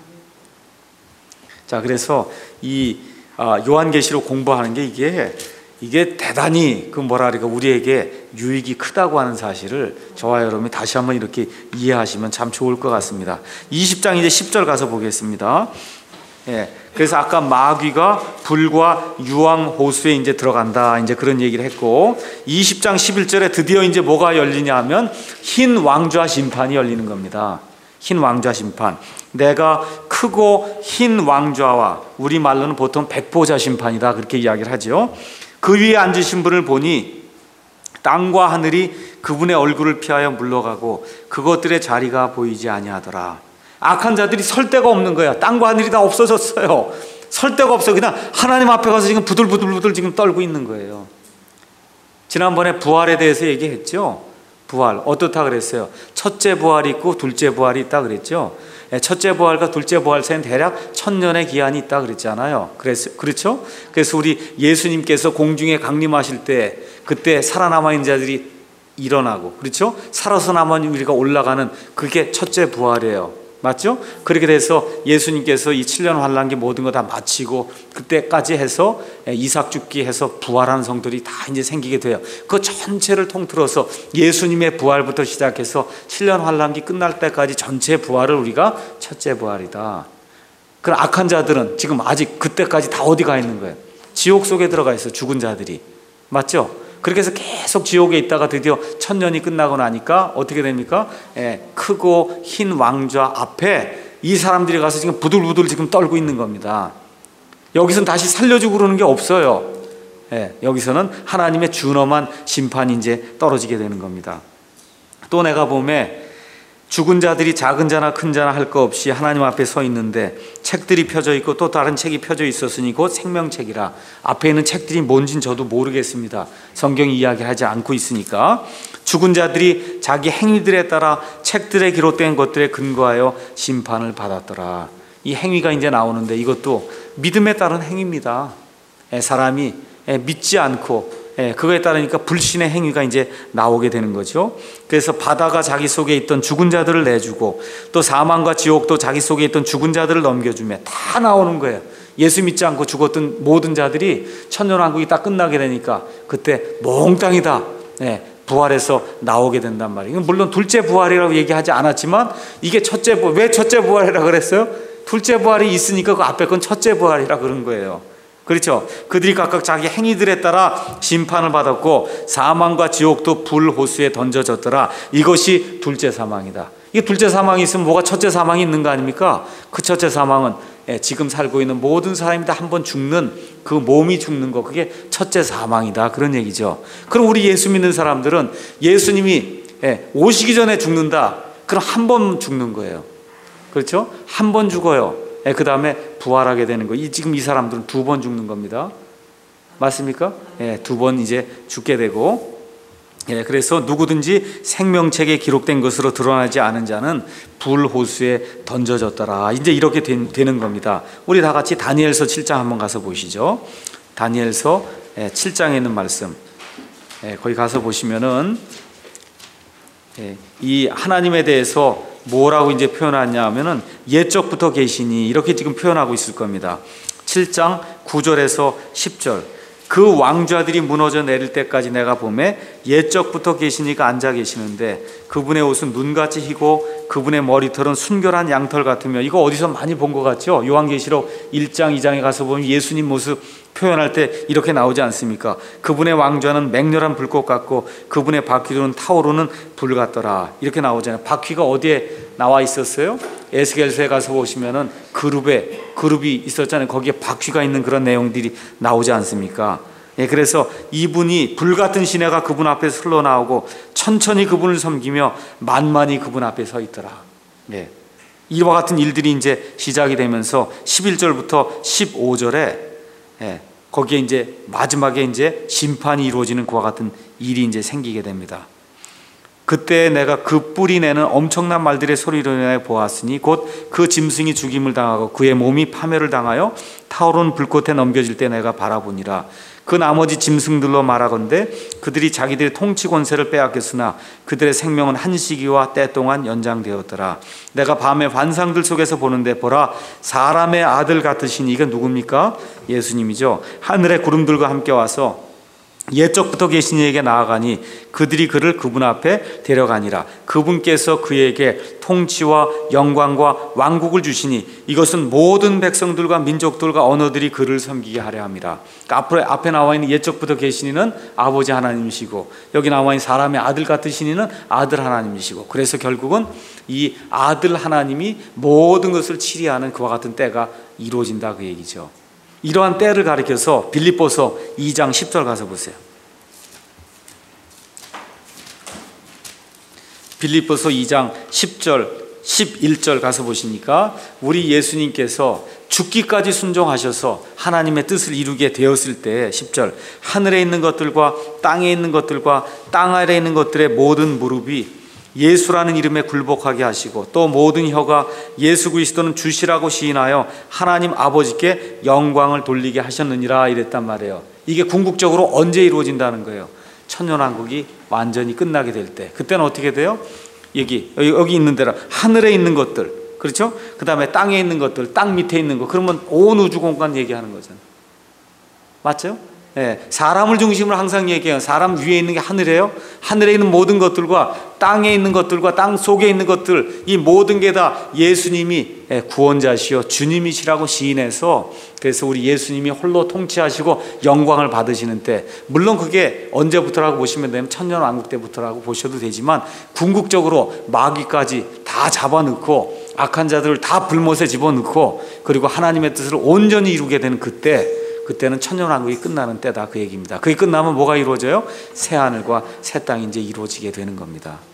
자, 그래서 이 요한계시록 공부하는 게 이게 대단히 우리에게 유익이 크다고 하는 사실을 저와 여러분이 다시 한번 이렇게 이해하시면 참 좋을 것 같습니다. 20장 이제 10절 가서 보겠습니다. 그래서 아까 마귀가 불과 유황 호수에 이제 들어간다, 이제 그런 얘기를 했고, 20장 11절에 드디어 이제 뭐가 열리냐 하면 흰 왕좌 심판이 열리는 겁니다. 흰 왕좌 심판. 내가 크고 흰 왕좌와, 우리말로는 보통 백보자 심판이다, 그렇게 이야기를 하죠. 그 위에 앉으신 분을 보니 땅과 하늘이 그분의 얼굴을 피하여 물러가고 그것들의 자리가 보이지 아니하더라. 악한 자들이 설 데가 없는 거야. 땅과 하늘이 다 없어졌어요. 설 데가 없어. 그냥 하나님 앞에 가서 지금 부들부들 지금 떨고 있는 거예요. 지난번에 부활에 대해서 얘기했죠. 부활 어떻다 그랬어요? 첫째 부활이 있고 둘째 부활이 있다 그랬죠. 첫째 부활과 둘째 부활 사이는 대략 1000년의 기한이 있다 그랬잖아요. 그렇죠? 그래서 우리 예수님께서 공중에 강림하실 때 그때 살아남아 있는 자들이 일어나고, 그렇죠? 살아서 남은 우리가 올라가는 그게 첫째 부활이에요. 맞죠? 그렇게 돼서 예수님께서 이 7년 환란기 모든 거 다 마치고 그때까지 해서 이삭 죽기 해서 부활하는 성들이 다 이제 생기게 돼요. 그 전체를 통틀어서 예수님의 부활부터 시작해서 7년 환란기 끝날 때까지 전체 부활을 우리가 첫째 부활이다. 그럼 악한 자들은 지금 아직 그때까지 다 어디 가 있는 거예요? 지옥 속에 들어가 있어요. 죽은 자들이. 맞죠? 그렇게 해서 계속 지옥에 있다가 드디어 1000년이 끝나고 나니까 어떻게 됩니까? 크고 흰 왕좌 앞에 이 사람들이 가서 지금 부들부들 지금 떨고 있는 겁니다. 여기서는 다시 살려주고 그러는 게 없어요. 여기서는 하나님의 준엄한 심판이 이제 떨어지게 되는 겁니다. 또 내가 보면 죽은 자들이 작은 자나 큰 자나 할 거 없이 하나님 앞에 서 있는데 책들이 펴져 있고 또 다른 책이 펴져 있었으니 곧 생명책이라. 앞에 있는 책들이 뭔진 저도 모르겠습니다. 성경이 이야기하지 않고 있으니까. 죽은 자들이 자기 행위들에 따라 책들에 기록된 것들에 근거하여 심판을 받았더라. 이 행위가 이제 나오는데 이것도 믿음에 따른 행위입니다. 사람이 믿지 않고 그거에 따르니까 불신의 행위가 이제 나오게 되는 거죠. 그래서 바다가 자기 속에 있던 죽은 자들을 내주고 또 사망과 지옥도 자기 속에 있던 죽은 자들을 넘겨주며 다 나오는 거예요. 예수 믿지 않고 죽었던 모든 자들이 천년왕국이 딱 끝나게 되니까 그때 몽땅이 다 부활해서 나오게 된단 말이에요. 물론 둘째 부활이라고 얘기하지 않았지만 이게 첫째 부활. 왜 첫째 부활이라고 그랬어요? 둘째 부활이 있으니까 그 앞에 건 첫째 부활이라 그런 거예요. 그렇죠? 그들이 각각 자기 행위들에 따라 심판을 받았고 사망과 지옥도 불호수에 던져졌더라. 이것이 둘째 사망이다. 이게 둘째 사망이 있으면 뭐가 첫째 사망이 있는 거 아닙니까? 그 첫째 사망은 지금 살고 있는 모든 사람이 다 한 번 죽는 그 몸이 죽는 거, 그게 첫째 사망이다, 그런 얘기죠. 그럼 우리 예수 믿는 사람들은 예수님이 오시기 전에 죽는다. 그럼 한 번 죽는 거예요. 그렇죠? 한 번 죽어요. 그 다음에 부활하게 되는 거예요. 지금 이 사람들은 두 번 죽는 겁니다. 맞습니까? 두 번 이제 죽게 되고, 그래서 누구든지 생명책에 기록된 것으로 드러나지 않은 자는 불호수에 던져졌더라. 이제 이렇게 되는 겁니다. 우리 다 같이 다니엘서 7장 한번 가서 보시죠. 다니엘서 7장에 있는 말씀, 거기 가서 보시면은 이 하나님에 대해서 뭐라고 이제 표현하냐 하면은 옛적부터 계시니 이렇게 지금 표현하고 있을 겁니다. 7장 9절에서 10절. 그 왕좌들이 무너져 내릴 때까지 내가 보매 옛적부터 계시니가 앉아 계시는데 그분의 옷은 눈같이 희고 그분의 머리털은 순결한 양털 같으며, 이거 어디서 많이 본 것 같죠? 요한계시록 1장 2장에 가서 보면 예수님 모습 표현할 때 이렇게 나오지 않습니까? 그분의 왕좌는 맹렬한 불꽃 같고 그분의 바퀴로는 타오르는 불 같더라. 이렇게 나오잖아요. 바퀴가 어디에 나와 있었어요? 에스겔서에 가서 보시면은 그룹이 있었잖아요. 거기에 바퀴가 있는 그런 내용들이 나오지 않습니까? 그래서 이분이 불같은 시내가 그분 앞에서 흘러나오고 천천히 그분을 섬기며 만만히 그분 앞에 서 있더라. 이와 같은 일들이 이제 시작이 되면서 11절부터 15절에 거기에 이제 마지막에 이제 심판이 이루어지는 그와 같은 일이 이제 생기게 됩니다. 그때 내가 그 뿔이 내는 엄청난 말들의 소리로 인하여 보았으니 곧 그 짐승이 죽임을 당하고 그의 몸이 파멸을 당하여 타오르는 불꽃에 넘겨질 때 내가 바라보니라. 그 나머지 짐승들로 말하건대 그들이 자기들의 통치 권세를 빼앗겼으나 그들의 생명은 한 시기와 때 동안 연장되었더라. 내가 밤에 환상들 속에서 보는데 보라, 사람의 아들 같으시니, 이건 누굽니까? 예수님이죠. 하늘의 구름들과 함께 와서 옛적부터 계신 이에게 나아가니 그들이 그를 그분 앞에 데려가니라. 그분께서 그에게 통치와 영광과 왕국을 주시니 이것은 모든 백성들과 민족들과 언어들이 그를 섬기게 하려 함이라. 그러니까 앞에 나와 있는 옛적부터 계신 이는 아버지 하나님이시고 여기 나와 있는 사람의 아들 같으신 이는 아들 하나님이시고, 그래서 결국은 이 아들 하나님이 모든 것을 치리하는 그와 같은 때가 이루어진다, 그 얘기죠. 이러한 때를 가리켜서 빌립보서 2장 10절 가서 보세요. 빌립보서 2장 10절 11절 가서 보시니까 우리 예수님께서 죽기까지 순종하셔서 하나님의 뜻을 이루게 되었을 때 10절, 하늘에 있는 것들과 땅에 있는 것들과 땅 아래에 있는 것들의 모든 무릎이 예수라는 이름에 굴복하게 하시고 또 모든 혀가 예수 그리스도는 주시라고 시인하여 하나님 아버지께 영광을 돌리게 하셨느니라, 이랬단 말이에요. 이게 궁극적으로 언제 이루어진다는 거예요? 천년왕국이 완전히 끝나게 될 때. 그때는 어떻게 돼요? 여기 있는 데라 하늘에 있는 것들, 그렇죠? 그 다음에 땅에 있는 것들, 땅 밑에 있는 것, 그러면 온 우주 공간 얘기하는 거잖아요. 맞죠? 사람을 중심으로 항상 얘기해요. 사람 위에 있는 게 하늘이에요. 하늘에 있는 모든 것들과 땅에 있는 것들과 땅 속에 있는 것들, 이 모든 게 다 예수님이 구원자시요 주님이시라고 시인해서, 그래서 우리 예수님이 홀로 통치하시고 영광을 받으시는 때, 물론 그게 언제부터라고 보시면 되면 천년왕국 때부터라고 보셔도 되지만 궁극적으로 마귀까지 다 잡아넣고 악한 자들을 다 불못에 집어넣고 그리고 하나님의 뜻을 온전히 이루게 되는 그때는 천년왕국이 끝나는 때다, 그 얘기입니다. 그게 끝나면 뭐가 이루어져요? 새 하늘과 새 땅이 이제 이루어지게 되는 겁니다.